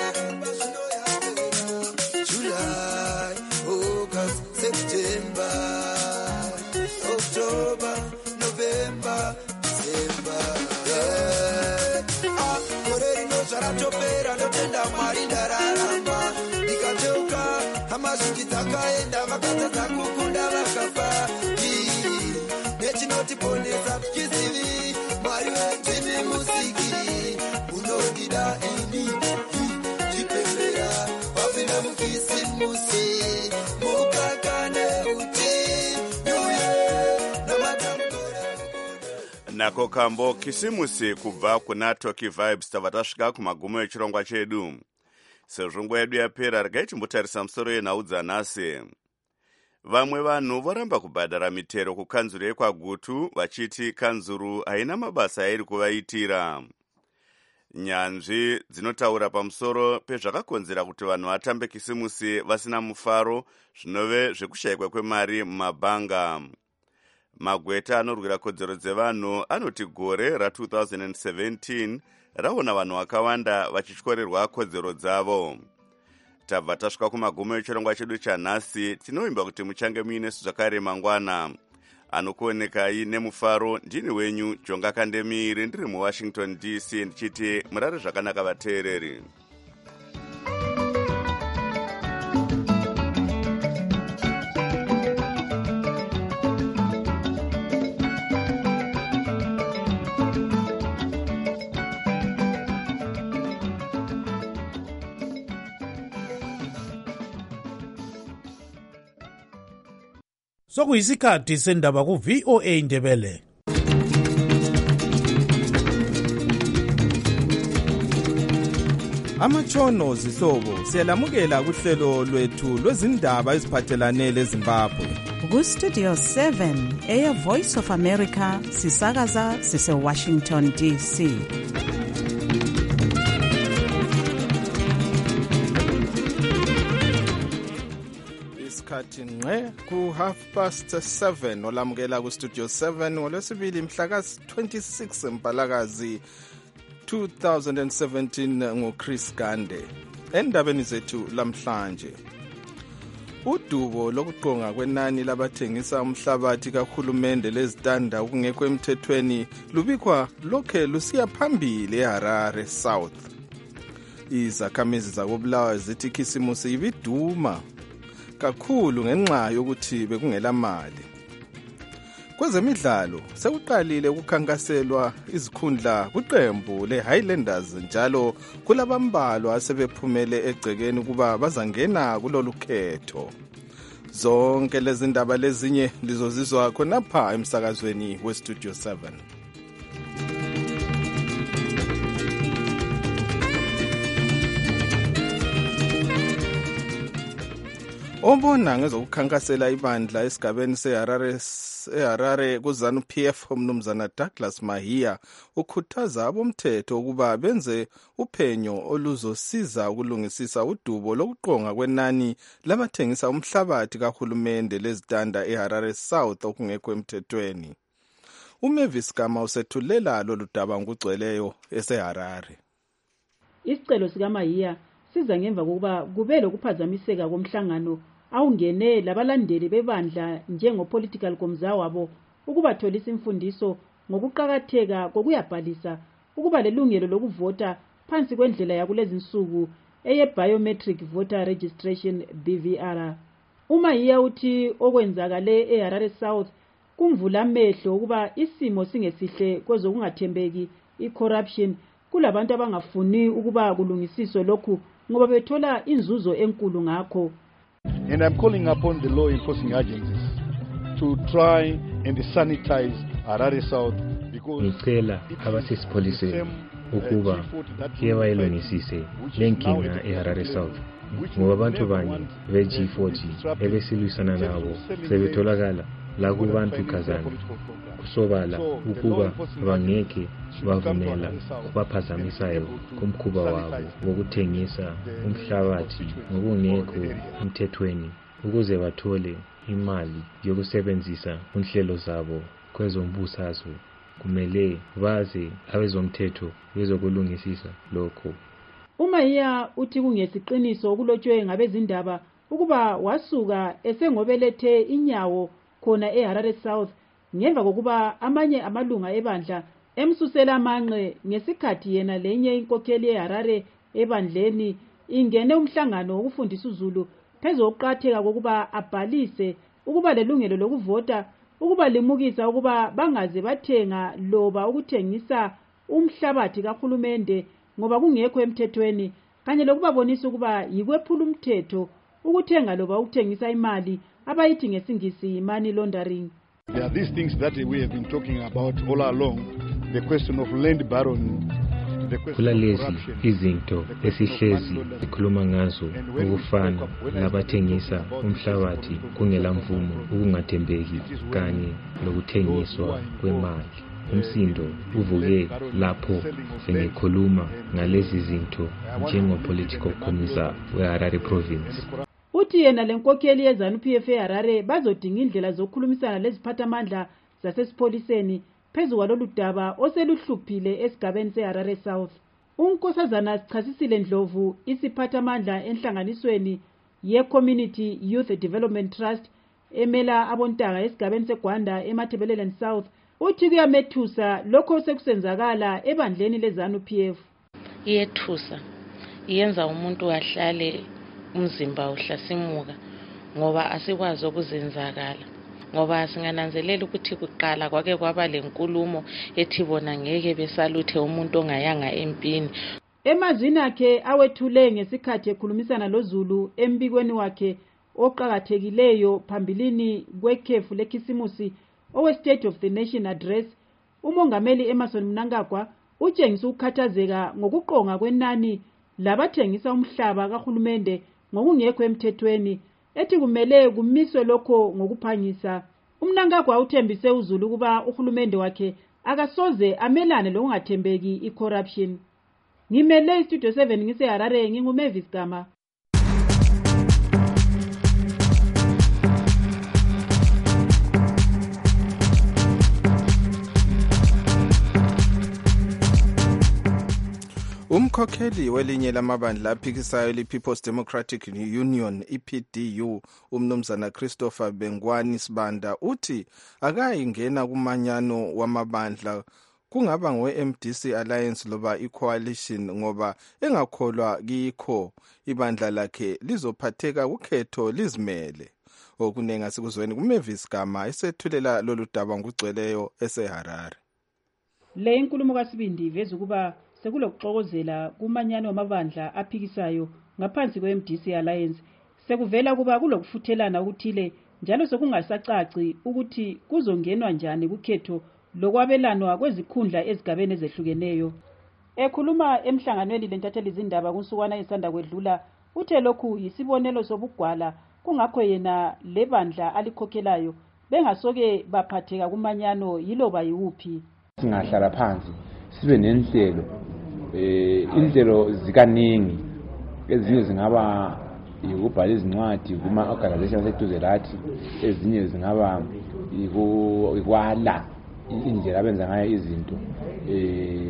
July, August, September. October, November, December. Yeah. Ah, koreri no zaratopera ndotenda Mwari ndararama. Nikateuka hamazhinji dzakaenda vakatadza kukunda vakafa. Nechinotiponesa tichizivi Mwari wetini musiki unodida ini chipembera wapinda mukisimusi mukakane uti nyuye namatambura. Nako kambo kisimusi kubva kuna Toki Vibes tava tasvika kumagumo echirongwa chedu. Sezvo nguva yedu yapera, regai timbotarisa musoro yenhau dzanhasi. Vamwe vanhu voramba kubhadhara mitero kukanzuru yekwaGutu vachiti kanzuru haina mabasa airi kuvaitira. Nyanzvi dzinotaura pamusoro pezvakakonzera kuti vanhu vatambe kisimusi vasina mufaro, zvinove zvekushayikwa kwemari mumabhanga. Magweta anorwira kodzero dzevanhu anoti gore ra two thousand seventeen raona vanhu vakawanda vachityorerwa kodzero dzavo. Tabva tasvika kumagumo echirongwa chedu chanhasi, tinoimba kuti muchange muinesu zvakare mangwana. Anokuonekai nemufaro ndini wenyu Jonga Kandemiri, ndiri muWashington D C ndichiti murare zvakanaka vateereri. sokuyisikhathi sendaba ku-V O A Ndebele. Amatshono zihlobo siyalamukela kuhlelo lwethu lwezindaba eziphathelane leZimbabwe. Ku-Studio seven, Air Voice of America, sisakaza sise-Washington D C. Isikhathi ngqe ku half past seven olamukela ku-Studio seven ngolwesibili mhla ka-twenty-six Mpalakazi two thousand seventeen nguChris Gande. Endabeni zethu lamhlanje, udubo lokuqonga kwenani labathengisa umhlabathi kahulumende lezitanda okungekho emthethweni lubikwa lokhe lusiya phambili eHarare South. Izakhamizi zakobulawayo zithi ikhisimusi ibiduma kakhulu ngenxa yokuthi bekungela mali. Kwezemidlalo sekuqalile ukukhankaselwa izikhundla kuqembu leHighlanders njalo kulabambalwa asebephumele egcekeni kuba bazangena kulolu khetho. Zonke lezi ndaba lezinye lizozizwa khonapha emsakazweni weStudio seven. Obona ngezokukhankasela ibandla esigabeni seHarare eHarare kuZANU P F umnumzana Douglas Mahia ukhuthaza abomthetho ukuba benze uphenyo oluzosiza ukulungisisa udubo lokuqonga kwenani labathengisa umhlabathi kahulumende lezitanda eHarare South okungekho emthethweni. uMavis Gama usethulela lolu daba ngokugcweleyo eseHarare. Isicelo sikaMahia siza ngemva kokuba kube lokuphazamiseka komhlangano awungene labalandeli bebandla njengopolitical komza wabo ukubatholisa imfundiso ngokuqhakatheka kokuyabhalisa ukuba lelungelo lokuvota phansi kwendlela yakulezi insuku eye biometric voter registration B V R. uMahia uthi okwenzakale eHarare South kumvula amehlo ukuba isimo singesihle kwezokungathembeki icorruption kulabantu abangafuni ukuba kulungisiswe lokhu ngoba bethola inzuzo enkulu ngakho. And I'm calling upon the law enforcing agencies to try and sanitize Harare South because ngicela abasesipholiseni ukuba ke bayilungisise lenkinga eHarare South ngoba abantu banye be-G forty ebesilwisana nabo sebetholakala la kubantu kazana kusobala ukuba bangeke bavumela kubaphazamisayo kumkhuba wabo wokuthengisa umhlabathi ngokungekho emthethweni ukuze bathole imali yokusebenzisa unhlelo zabo kwezombusazwe. Kumele baze abezomthetho bezokulungisisa lokho. uMahia uthi kungesiqiniso okulotshwe ngabezindaba ukuba wasuka esengobelethe inyawo khona eHarare South ngemva kokuba amanye amalunga ebandla emsusela amanqe ngesikhathi yena lenye inkokheli eHarare ebandleni ingene umhlangano wokufundisa uZulu phezu kokuqatheka kokuba abhalise ukuba lelungelo lokuvota ukuba limukisa ukuba bangaze bathenga loba ukuthengisa umhlabathi kahulumende ngoba kungekho emthethweni kanye lokubabonisa ukuba yikwephula umthetho ukuthenga loba ukuthengisa imali abayithi ngesingisi money laundering. There are these things that we have been talking about all along, the question of land baron, the question kulalezi of corruption, izinto esihlezi sikhuluma ngazo ukufana labathengisa umhlabathi kungela mvumo ukungathembeki kanye lokuthengiswa kwemali. Umsindo uvuke lapho sengikhuluma ngalezi zinto njengopolitical commissar weHarare province. Uthi yena lenkokheli yeZANU P F eHarare bazodinga indlela zokukhulumisana leziphathamandla zasesipholiseni phezu kwalolu daba oseluhluphile esigabeni seHarare South. uNkosazana Sichasisile Ndlovu isiphathamandla enhlanganisweni ye-Community Youth Development Trust emela abontanga esigabeni seGwanda eMathebeleleni South uthi kuyamethusa lokho sekusenzakala ebandleni leZANU P F. Iyethusa iyenza umuntu ahlale umzimba uhlasimuka ngoba asikwazi ukuzenzakala ngoba singananzelela ukuthi kuqala kwake kwaba lenkulumo ethi bona ngeke besaluthe umuntu ongayanga empini. Emazini akhe awethule ngesikhathi ekhulumisana loZulu embikweni wakhe oqakathekileyo phambilini kwekhefu lekhisimusi owe State of the Nation Address, umongameli Emmerson Mnangagwa utshengisa ukukhathazeka ngokuqonga kwenani labathengisa umhlaba kahulumende ngokungekho emthethweni, ethi kumele kumiswe lokho ngokuphangisa. uMnangagwa uthembise uZulu ukuba uhulumende wakhe akasoze amelane lokungathembeki i-corruption. Ngimele iStudio seven ngiseHarare, nginguMavis Gama. Umkhokheli welinye lamabandla aphikisayo li-People's Democratic Union, I P D U, umnumzana Christopher Bengwani Sibanda uthi akayingena kumanyano wamabandla kungaba ngowe-M D C Alliance loba i-Coalition ngoba engakholwa kikho ibandla lakhe lizophatheka kukhetho lizimele. Okunenga sikuzweni kuMavis Gama esethulela lolu daba ngugcweleyo eseHarare. Le inkulumo kaSibindi iveza ukuba sekulokuxokozela kumanyano wamabandla aphikisayo ngaphansi kwe-M D C Alliance, sekuvela kuba kulokufuthelana ukuthile njalo sokungasacaci ukuthi kuzongenwa njani kukhetho lokwabelanwa kwezikhundla ezigabeni ezehlukeneyo. Ekhuluma emhlanganweni lentatheli izindaba kunsukwana isanda kwedlula, uthe lokhu yisibonelo sobugwala kungakho yena lebandla alikhokhelayo bengasoke baphatheka kumanyano yiloba yiwuphi. Singahlala phansi sibe nenhlelo eh inhlelo zikaningi, ezinye zingaba yikubhala izincwadi kuma organization seduze lathi, ezinye zingaba yikwala indlela abenza ngayo izinto eh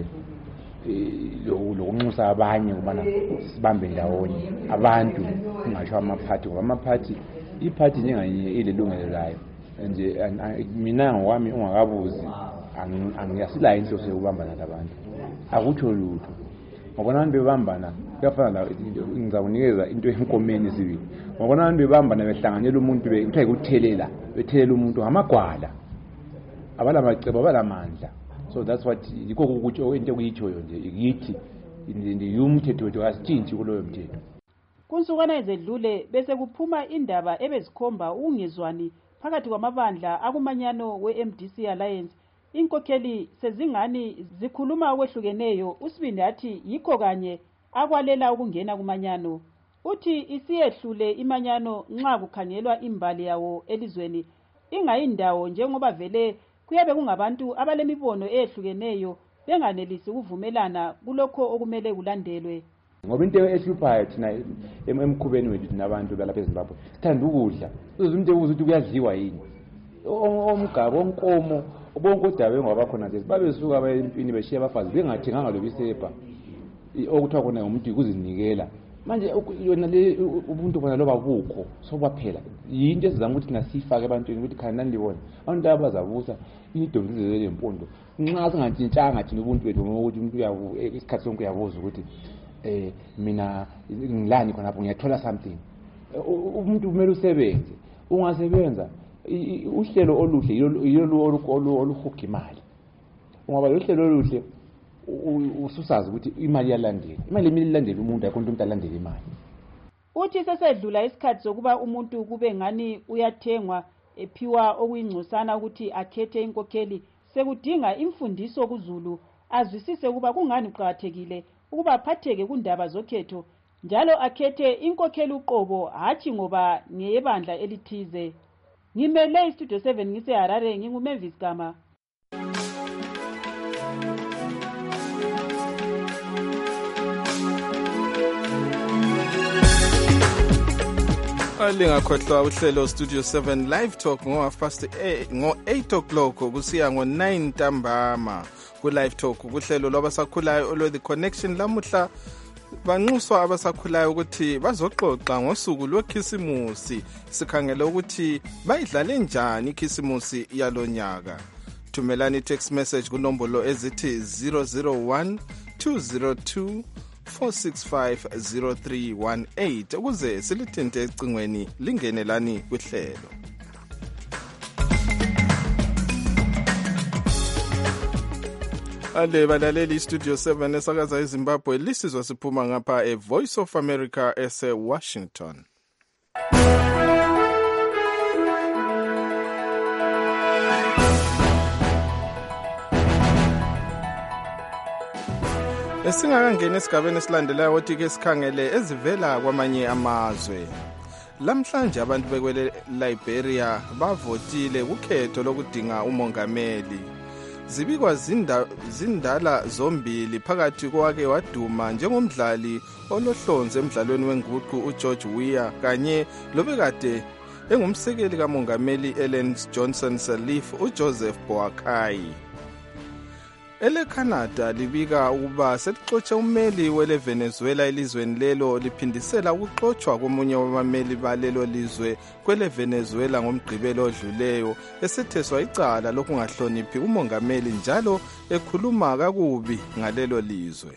lokunxusa abanye kubana sibambe ndawonye abantu, kungasho amaphathi ngoba amaphathi iphathi njenganye ilelungelo layo. Nje mina ngokwami ungakabuzi angiyasila inhloso yokubambana labantu, akutsho lutho. Ngobona abantu bebambana kuyafana la ngizawunikeza into enkomeni sibili. Ngobona abantu bebambana behlanganyela umuntu bekuthiwa ikuthelela, bethelela umuntu ngamagwala, abala macebo abala amandla. So that's what yikho ukuthi into kuyitshoyo nje ikithi ndiyumthetho wethu asitshintshi kuloyo mthetho. Kunsukwana ezedlule bese kuphuma indaba ebezikhomba ungezwani phakathi kwamabandla akumanyano we-M D C Alliance. Inkokheli sezingani zikhuluma okwehlukeneyo, uSibindi athi yikho kanye akwalela ukungena kumanyano. Uthi isiyehlule imanyano nxa kukhangelwa imbali yawo elizweni ingayindawo njengoba vele kuyabe kungabantu abalemibono ehlukeneyo benganelisi ukuvumelana kulokho okumele kulandelwe. Ngoba into ehluphayo thina emkhubeni wethu thina abantu balapha eZimbabwe sithanda ukudla. Umuntu ebuza ukuthi kuyadliwa yini, omgabo onkomo bonke udabe ngoba khona nje babesuka abayempini beshiya abafazi bengathenganga lobisepa okuthiwa khona umuntu ukuzinikela. Manje yona le ubuntu bona loba bukho sobaphela yinto esizama ukuthi nasifake ebantwini ukuthi khani nandibona abantu abazabusa idolizele lempondo nxa singatshintshanga thina ubuntu bethu ngokuthi umuntu uyabu isikhathi sonke uyabuza ukuthi eh mina ngilani khona lapho ngiyathola something. Umuntu kumele usebenze, ungasebenza uhlelo oluhle yilo oluhuga imali. Ngoba lo hlelo oluhle ususazi ukuthi imali yalandela, imali emile ilandela umuntu akonto umuntu alandela imali. Uthi sesedlula isikhathi sokuba umuntu kube ngani uyathengwa ephiwa okuyingcosana ukuthi akhethe inkokheli, sekudinga imfundiso kuZulu azwisise ukuba kungani kuqhakathekile ukuba aphatheke kundaba zokhetho njalo akhethe inkokheli uqobo hathi ngoba ngeyebandla elithize. Ngimele iStudio seven ngiseHarare, nginguMavis Gama. Alingakhohlwa uhlelo Studio seven Live Talk ngo half past ngo eight o'clock kusiya ngo nine ntambama. Ku Live Talk kuhlelo lwabasakhulayo olwe The Connection lamuhla banxuswa abasakhulayo ukuthi bazoxoxa ngosuku lwekhisimusi, sikhangele ukuthi bayidlale njani ikhisimusi yalonyaka. Thumelani text message kunombolo ezithi zero zero one two zero two four six five zero three one eight ukuze silithinte ecingweni lingenelani kuhlelo. Ale balaleli Studio seven esakaza eZimbabwe lisizwa siphuma ngapha e Voice of America ese Washington. Esingakangeni esigabeni esilandelayo ukuthi ke sikhangele ezivela kwamanye amazwe. Lamhlanje abantu bekwele Liberia bavotile ukhetho lokudinga umongameli. Zibikwa zinda, zindala zombili phakathi kwake waduma njengomdlali olohlonze emdlalweni wenguqu uGeorge Weah kanye lobekade engumsekeli kamongameli Ellen Johnson Sirleaf uJoseph Boakai. Ele Canada libika ukuba selixotshe ummeli wele Venezuela elizweni lelo liphindisela ukuxotshwa komunye wabameli balelo lizwe kwele Venezuela ngomgqibelo odluleyo esetheswa icala lokungahloniphi umongameli njalo ekhuluma kakubi ngalelo lizwe.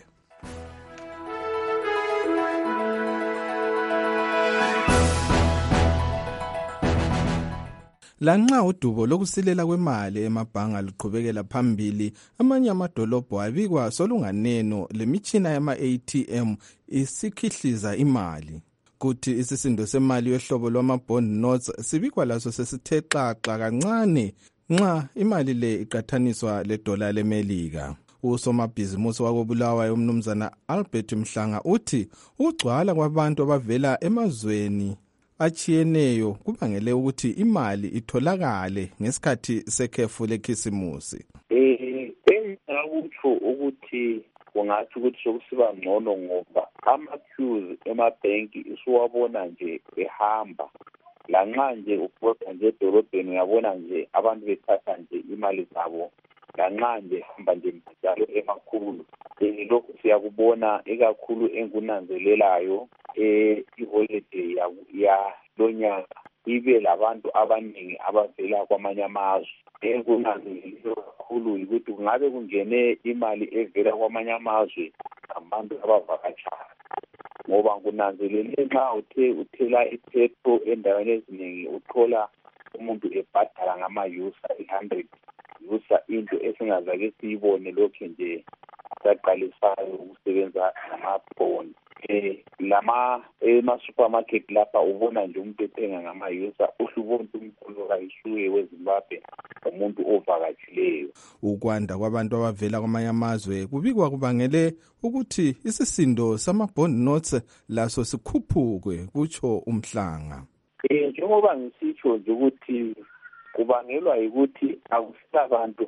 Lanxa udubo lokusilela kwemali emabhanga luqhubekela phambili, amanye amadolobho abikwa solunganeno lemitshina yama-A T M isikhihliza imali. Kuthi isisindo semali yohlobo lwama-bond notes sibikwa laso sesithe xaxa kancane nxa imali le iqathaniswa ledola leMelika. Usomabhizimusi wakobulawayo umnumzana Albert Mhlanga uthi ukugcwala kwabantu abavela emazweni achiyeneyo kubangele ukuthi imali itholakale ngesikhathi sekhefu lekhisimusi. Eh engakutho ukuthi kungathi ukuthi sokusiba ngcono ngoba ama-queues emabhenki isuwabona nje ehamba. Lanxa nje ukubona nje edolobheni uyabona nje abantu bethatha nje imali zabo. Lanxa nje hamba nje njalo emakhulu. Eh lokhu siyakubona ekakhulu engunanzelelayo eh iholiday ya lonyaka ibe labantu abaningi abavela kwamanye amazwe. Engunanzelelo kakhulu ukuthi kungabe kungene imali evela kwamanye amazwe abantu abavakatshayo. Ngoba kunanzelele nxa uthe uthela ipetrol endaweni eziningi uthola umuntu ebhadala ngama-yusa one hundred yusa into esingazake siyibone lokhu nje saqalisayo ukusebenza ngama-bond. Eh lama ema-supermarket lapha ubona nje umuntu ethenga ngama-yusa uhlubona umkhulu kayishuye weZimbabwe umuntu ovakatshileyo. Ukwanda kwabantu abavela kwamanye amazwe kubikwa kubangele ukuthi isisindo sama-bond notes laso sikhuphuke kutsho uMhlanga. Eh njengoba ngisitsho nje ukuthi kubangelwa ukuthi akusilabantu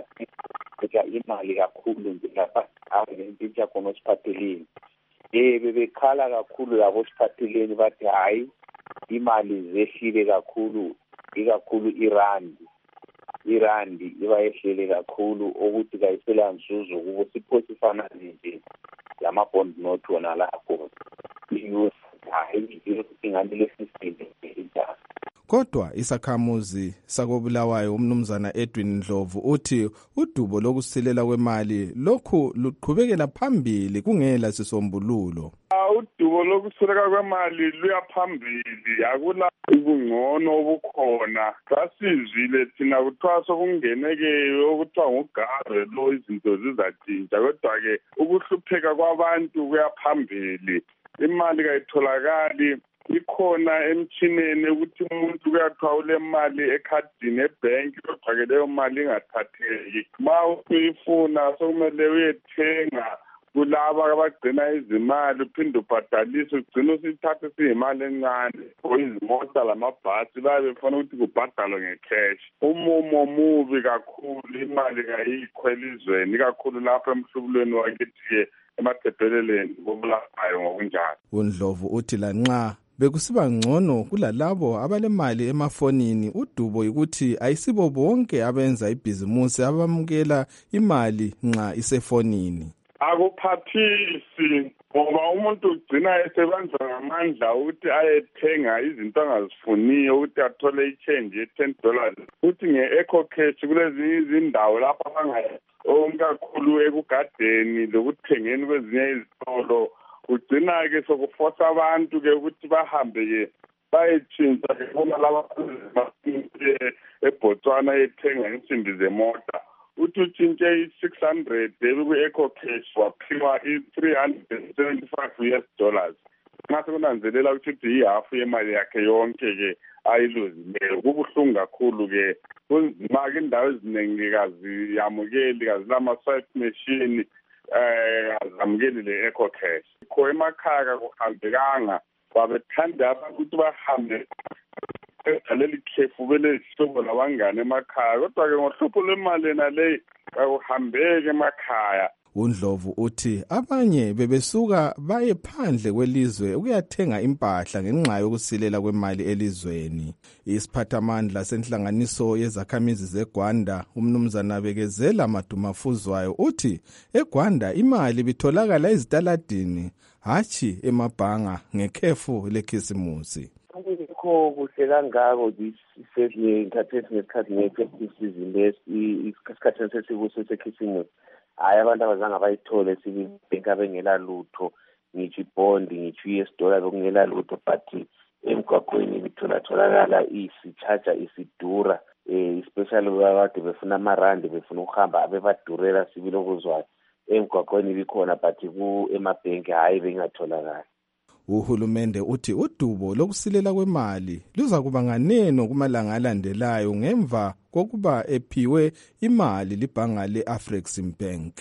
abadinga imali kakhulu nje lapha abentsha khona osiphatheleni. Eh bebekhala kakhulu labo siphatheleni bathi hayi imali zehlile kakhulu ikakhulu irandi. Irandi iba yehlele kakhulu ukuthi kayisela nzuzo kubo siphosifana nje lama-bond note wona lapho. Hayi ingane lesisindo enjalo. Kodwa isakhamuzi sakobulawayo umnumzana Edwin Ndlovu uthi udubo lokusilela kwemali lokhu luqhubekela phambili kungela sisombululo. Udubo lokusilela kwemali luyaphambili akula ubungcono obukhona. Sasizwile thina kuthiwa sokungeneke okuthiwa nguGare lo izinto zizatshintsha kodwa ke ukuhlupheka kwabantu kuyaphambili. Imali kayitholakali ikhona emtshineni ukuthi umuntu kuyathwawula imali ekhadini ebhenki kodwa ke leyo mali ingathatheki. Ma uyifuna sokumele uyethenga kulaba abagcina izimali uphinde ubhadalise ugcina usithathe siyimali encane. Izimota lamabhasi babe befuna ukuthi kubhadalwe ngecash. Umumo mubi kakhulu imali kayikho elizweni kakhulu lapha emhlubulweni wakithi emathebheleleni kobulawayo ngokunjalo. uNdlovu uthi lanxa bekusiba ngcono kulalabo abalemali emafonini udubo ukuthi ayisibo bonke abenza ibhizimusi abamukela imali nxa isefonini. Akuphathisi ngoba umuntu ugcina esebenza ngamandla ukuthi ayethenga izinto angazifuniyo ukuthi athole ichange ye-ten dollars ukuthi nge-eco cash kulezinye izindawo lapho abangayi omkakhulu ekugadeni lokuthengeni kwezinye izitolo kugcina-ke sokufosa abantu-ke ukuthi bahambe-ke bayetshintsha-ke uma laba eBotswana yethenga insimbi zemota uthi utshintshe i-six hundred eku-eco cash waphiwa i-three hundred and seventy-five U S dollars. Nxa sekunanzelela ukuthi yihafu yemali yakhe yonke-ke ayiluzileyo kubuhlungu kakhulu-ke kunzima-ke indawo eziningi kaziyamukeli kazilama-swipe machine eh azamukeli le eco cash kho emakhaya kuhambekanga babethanda abantu ukuthi bahambe leli khefu bele sihlobo labangane emakhaya kodwa ke ngohlupho lwemali nale akuhambeke emakhaya. uNdlovu uthi abanye bebesuka baye phandle kwelizwe ukuyathenga impahla ngenxa yokusilela kwemali elizweni. Isiphathamandla senhlanganiso yezakhamizi zeGwanda umnumzana Bekezela Madumafuzwayo uthi eGwanda imali bitholakala ezitaladini hachi emabhanga ngekhefu lekhisimusi. Kho kuhle kangako isehle ngaphethe ngesikhathi nge-festive season lesikhathi sesikuso sekhisimusi. Hayi abantu abazange bayithole sibhenka bengela lutho ngitsho ibhondi ngitsho U S dollar bekungela lutho but emgwaqweni bitholatholakala isicharger isidura eh especially wakade befuna amarandi befuna ukuhamba abebadurela sibile okuzwayo emgwaqweni bikhona but ku emabhenki hayi bengatholakala. Uhulumende uthi udubo lokusilela kwemali luza kuba nganeno kumalanga alandelayo ngemva kokuba ephiwe imali libhanga le-Afrexim Bank.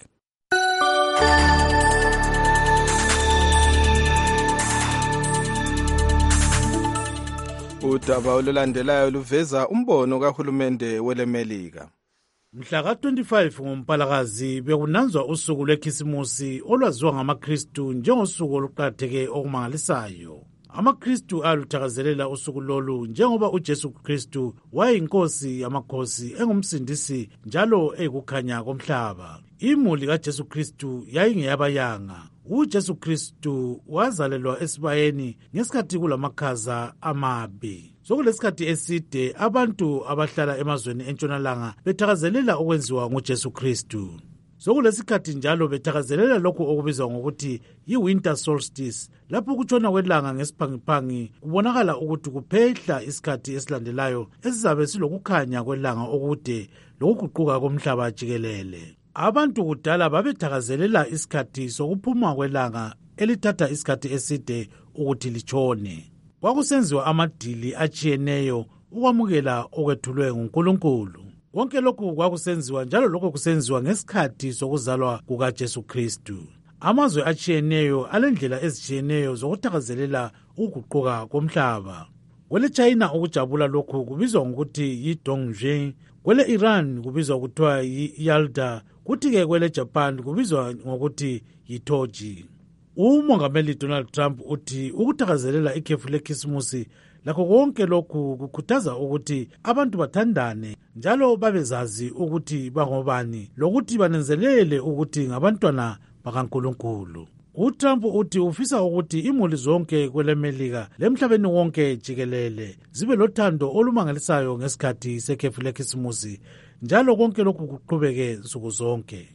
Udaba olulandelayo luveza umbono kahulumende weleMelika. Mhla ka twenty-five ngoMpalakazi bekunanzwa usuku lwekhisimusi olwaziwa ngamaKristu njengosuku oluqakatheke okumangalisayo. AmaKristu aluthakazelela usuku lolu njengoba uJesu Kristu wayinkosi yamakhosi engumsindisi njalo eyikukhanya komhlaba. Imuli kaJesu Kristu yayingeyabayanga. uJesu Kristu wazalelwa esibayeni ngesikhathi kulamakhaza amabi. Sokulesikhathi eside abantu abahlala emazweni entshonalanga bethakazelela ukwenziwa nguJesu Kristu. Sokulesikhathi njalo bethakazelela lokhu okubizwa ngokuthi yi-winter solstice, lapho kutshona kwelanga ngesiphangiphangi kubonakala ukuthi kuphehla isikhathi esilandelayo esizabe silokukhanya kwelanga okude lokuguquka komhlaba jikelele. Abantu kudala babethakazelela isikhathi sokuphuma kwelanga elithatha isikhathi eside ukuthi litshone. Kwakusenziwa amadili atshiyeneyo ukwamukela okwethulwe nguNkulunkulu. Konke lokhu kwakusenziwa njalo lokho kusenziwa ngesikhathi sokuzalwa kukaJesu Kristu. Amazwe atshiyeneyo alendlela ezitshiyeneyo zokuthakazelela ukuguquka komhlaba. Kwele China ukujabula lokhu kubizwa ngokuthi yi-Dongjing, kwele Iran kubizwa kuthiwa yi-Yalda, kuthi-ke kwele Japan kubizwa ngokuthi yi-Toji. Umongameli Donald Trump uthi ukuthakazelela ikhefu lekhisimusi lakho konke lokhu kukhuthaza ukuthi abantu bathandane njalo babezazi ukuthi bangobani lokuthi banenzelele ukuthi ngabantwana bakaNkulunkulu. uTrump uthi ufisa ukuthi imuli zonke kweleMelika lemhlabeni wonke jikelele zibe lothando olumangalisayo ngesikhathi sekhefu lekhisimusi njalo konke lokhu kuqhubeke nsuku zonke.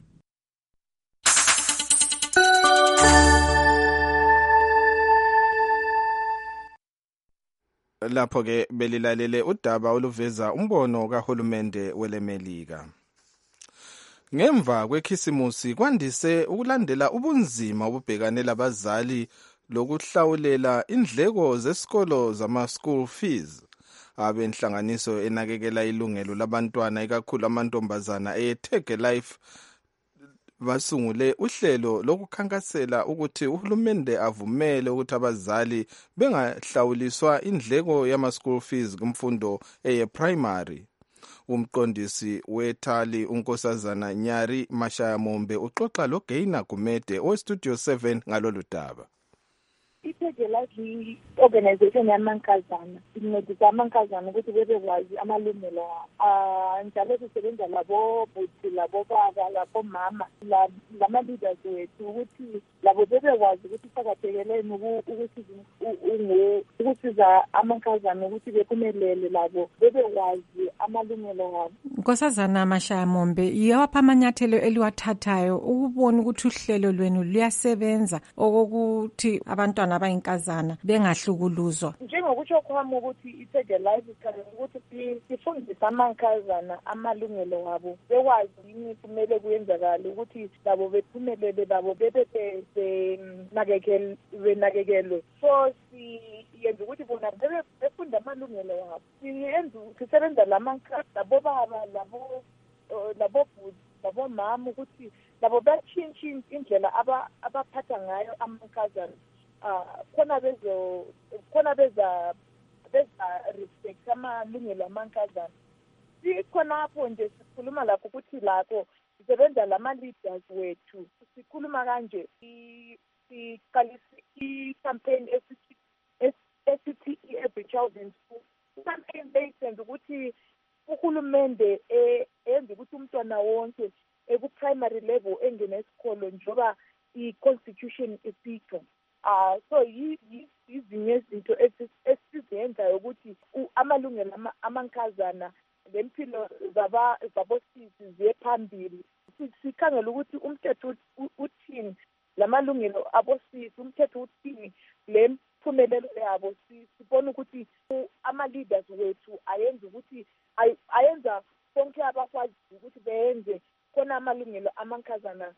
Lapho ke belilalele udaba oluveza umbono kahulumende weleMelika. Ngemva kwekhisimusi kwandise ukulandela ubunzima obubhekane labazali lokuhlawulela indleko zesikolo zama-school fees. Abenhlanganiso enakekela ilungelo labantwana ikakhulu amantombazana eTag Life basungule uhlelo lokukhankasela ukuthi uhulumende avumele ukuthi abazali bengahlawuliswa indleko yama-school fees kumfundo eye-primary. Umqondisi wethali unkosazana Nyari Mashayamombe uxoxa loGeina Gumede owestudio seven ngalolu daba. I-Tag Life organization yamankazana incedisa amankazana ukuthi bebekwazi amalungelo abo. Njalo sisebenza labo bhuti, labo baba, labo mama, lama-leaders wethu ukuthi labo bebekwazi ukuthi sakathekeleni ukusiza amankazana ukuthi bephumelele, labo bebekwazi amalungelo abo. Nkosazana Mashayamombe, yawaphi amanyathelo eliwathathayo ukubona ukuthi uhlelo lwenu luyasebenza okokuthi abantwana abayinkazana bengahlukuluzwa? Njengokutsho kwami ukuthi i-Tag Life iqala ukuthi sifundise amankazana amalungelo wabo, bekwazi yini kumele kuyenzakala ukuthi labo bephumelele, labo bebe benakekelwe. So siyenza ukuthi bona befunde amalungelo wabo. Siyenza sisebenza lamankazana, labo baba, labo labo bhuti, labomama ukuthi labo batshintshe indlela abaphatha ngayo amankazana uh, khona bezo khona beza beza respect amalungelo amankazana. Sikhonapho nje sikhuluma lapho ukuthi lapho sisebenza lama-leaders wethu sikhuluma kanje siqalisa i-campaign esithi esithi i-Every Child in School. I-campaign leyisenza ukuthi uhulumende enze ukuthi umntwana wonke eku-primary level engene esikolo njengoba i-constitution isitsho. Uh, so yizinye izinto esizenzayo ukuthi amalungelo amankazana lempilo zabosisi ziye phambili. Sikhangela ukuthi umthetho uthini lamalungelo abosisi, umthetho uthini lemphumelelo yabo. Sibona ukuthi ama-leaders wethu ayenza ukuthi ayenza konke abakwazi ukuthi beyenze khona amalungelo amankazana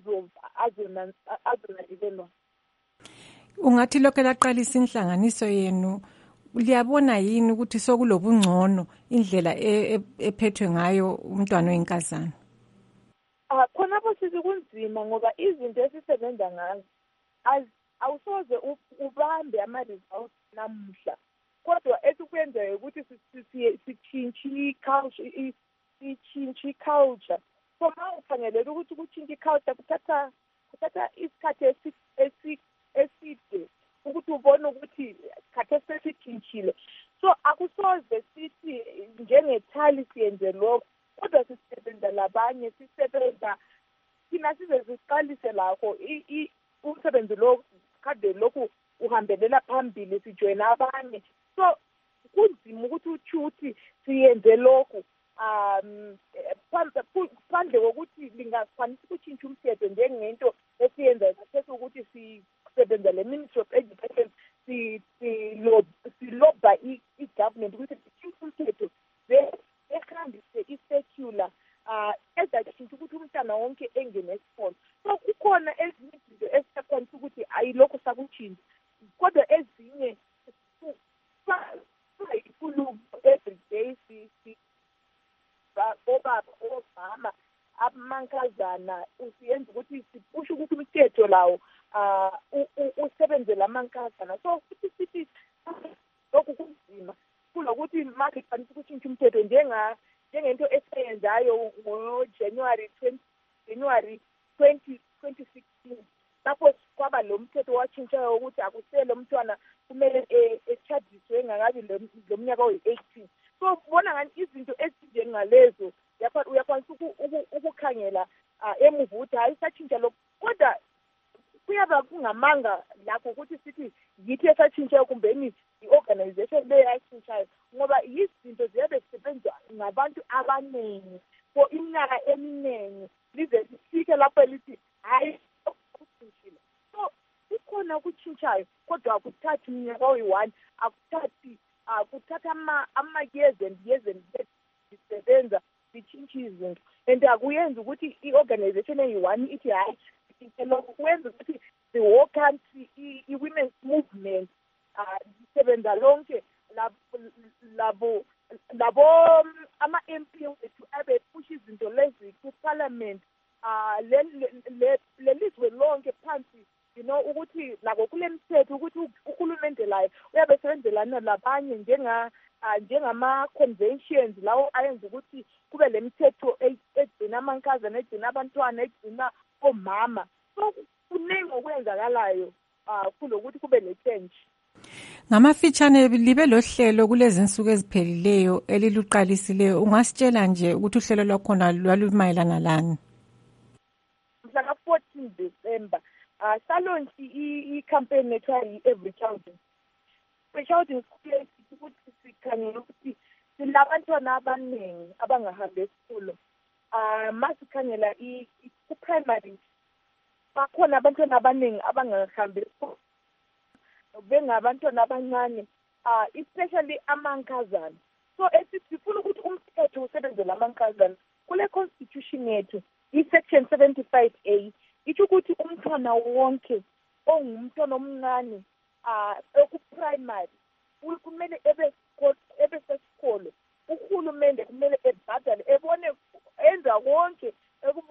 azonakekelwa. Ungathi lokho laqalisa inhlanganiso yenu liyabona yini ukuthi sokulobungcono indlela ephethwe ngayo umntwana oyinkazana? Ah, khona bosizi kunzima ngoba izinto esisebenza ngazo awusoze ubambe ama-results namuhla, kodwa esikwenzayo ukuthi sitshintshe i-culture, sitshintshe i-culture. So ma ufaneleke ukuthi kutshintshe i-culture kuthatha kuthatha isikhathi eside ukuthi ubone ukuthi khathe sesitshintshile. So akusoze sithi njengethali siyenze lokho, kodwa sisebenza labanye, sisebenza thina size siqalise lakho umsebenzi lo kade lokhu uhambelela phambili sijoyina abanye. So kunzima ukuthi uchuthi siyenze lokhu um phandle kokuthi lingakwanisa ukutshintsha umthetho njengento esiyenza kathesi ukuthi sisebenza le Ministry of Education silobha i-government ukuthi sitshintshe umthetho behambise i-secular um ezatshintsha ukuthi umntana wonke engene esikolo. So kukhona ezinye izinto esisakwanisa ukuthi ayilokho sakutshintsha, kodwa ezinye sayikulu everyday obaba omama amankazana usiyenza ukuthi sipushe ukuthi umthetho lawo uh usebenze lamankazana. So sithi sithi lokhu kunzima kulokuthi manje kufanele ukutshintsha umthetho njenga njengento esiyenzayo ngo-January January twenty sixteen lapho kwaba lo mthetho watshintshayo ukuthi akusele umntwana kumele echajiswe engakabi lo mnyaka oyi-eighteen. So ubona ngani izinto ezinjengalezo uyakwanisa ukukhangela emuva ukuthi hayi satshintsha lokho, kodwa kuyaba kungamanga lakho ukuthi sithi yithi esatshintshayo kumbeni i-organization leyo yatshintshayo, ngoba yizinto ziyabe zisebenzwa ngabantu abaningi for iminyaka eminingi lize lifike lapho lithi hayi kutshintshile. So kukhona ukutshintshayo kodwa akuthathi iminyaka oyi-one, akuthathi kuthatha ama-years and years and years zisebenza zitshintshe izinto, and akuyenzi ukuthi i-organization eyi-one ithi hayi lokhu kuyenza ukuthi the whole country i-women's movement uh lisebenza lonke labo labo ama-M P wethu abephusha izinto lezi ku-parliament uh lelizwe lonke phansi, you know, ukuthi lako kule mthetho ukuthi uhulumende layo uyabe sebenzelana labanye njenga njengama-conventions lawo ayenza ukuthi kube le mithetho egcina amankazana, egcina abantwana, egcina omama. So kuningi okwenzakalayo um kulokuthi kube ne-change. Ngamafitshane libe lohlelo kulezi nsuku eziphelileyo eliluqalisileyo, ungasitshela nje ukuthi uhlelo lwakhona lwalumayelana lani? Mhla ka-fourteen December uh, salonshi i-campaign ethiwa i-Every Child. Every Child ukuthi sikhangela ukuthi silabantwana abaningi abangahambi esikolo. Um masikhangela ku-primary bakhona abantwana abaningi abangahambi esikolo, bengabantwana abancane, uh, especially amankazana. So sifuna ukuthi umthetho usebenze lamankazana. Kule constitution yethu i-section seventy-five A itsho ukuthi umntwana wonke ongumntwana omncane uh, eku-primary kumele ebe sesikolo. Uhulumende kumele ebhadale ebone enza konke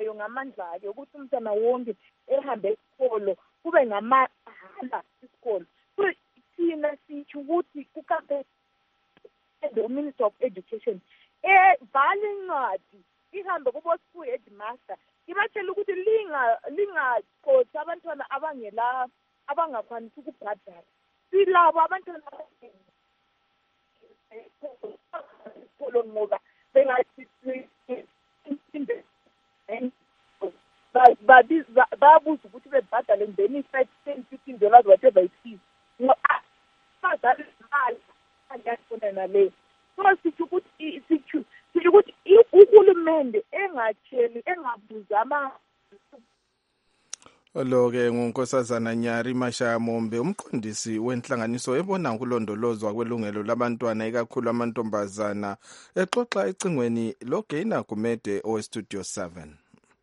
nayo ngamandla-ke ukuthi umntwana wonke ehambe esikolo kube ngamahala isikolo. So thina sitsho ukuthi kukampe the Minister of Education evale incwadi ihambe kubo-school headmaster ibatshela ukuthi linga lingaqothi abantwana abangela abangakwanisi ukubhadala. Silabo abantwana isikolo ngoba bengathi babuza ukuthi bebhadale then i-five, ten, fifteen dollars whatever it is. Abazali imali angiyafuna naleyo. So sitho ukuthi sitho sitho ukuthi uhulumende engatsheli engabuza ama Lo-ke ngunkosazana Nyari Mashaya Mombe, umqondisi wenhlanganiso ebona ukulondolozwa kwelungelo labantwana ikakhulu amantombazana, exoxa ecingweni loGaina Gumede oweStudio seven.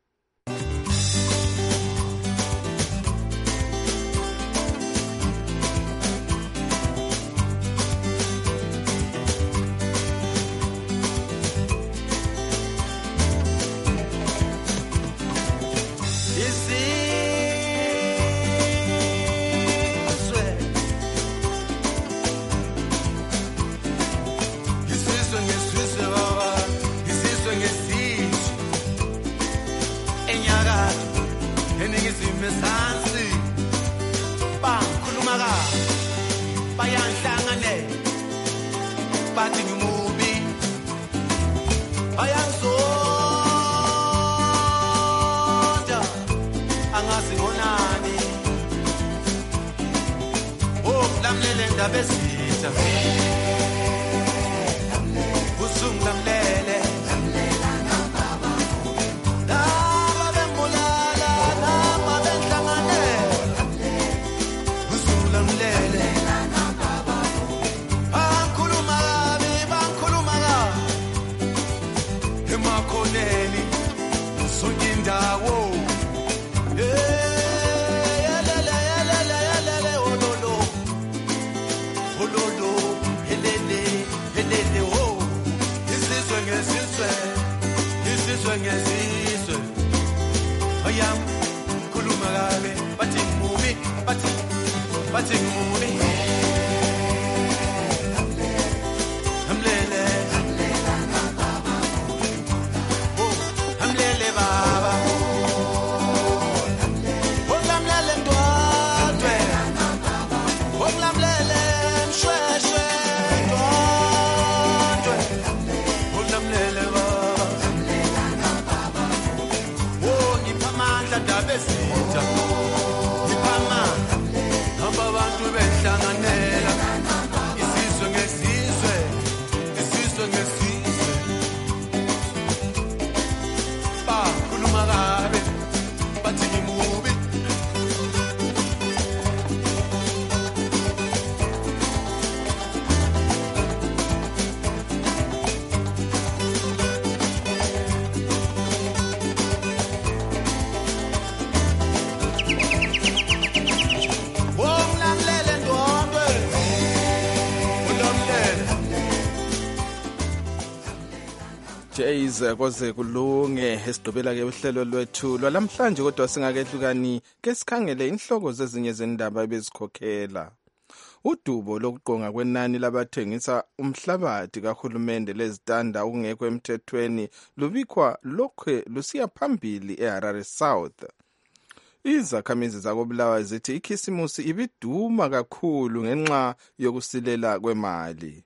Jays koze kulunge esidobela ke uhlelo lwethu lwalamhlanje, kodwa singakehlukani ke sikhangele inhloko zezinye zendaba ebezikhokhela. Udubo lokuqonga kwenani labathengisa umhlabathi kahulumende lezitanda ungekho emthethweni lubikwa lokho lusiya phambili eHarare South. Izakhamizi zakobulawa zithi ikhisimusi ibiduma kakhulu ngenxa yokusilela kwemali.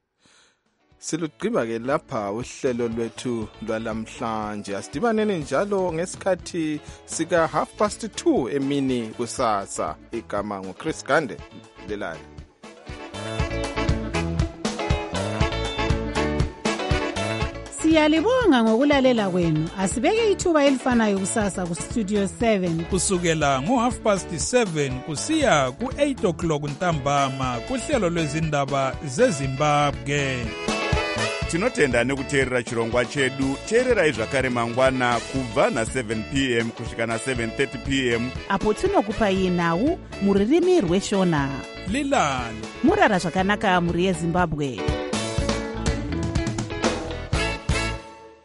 Silugqiba ke lapha uhlelo lwethu lwalamhlanje. Asidibaneni njalo ngesikhathi sika half past two emini kusasa. Igama nguChris Gande lelali. Siyalibonga ngokulalela kwenu. Asibeke ithuba elifanayo kusasa ku Studio seven kusukela ngo half past seven kusiya ku eight o'clock ntambama kuhlelo lwezindaba zeZimbabwe. Tinotenda nekuteerera chirongwa chedu. Teererai zvakare mangwana kubva na seven p m kusvika na seven thirty p m apo tinokupai nhau muririmi rweshona. Lilani murara zvakanaka muri yeZimbabwe.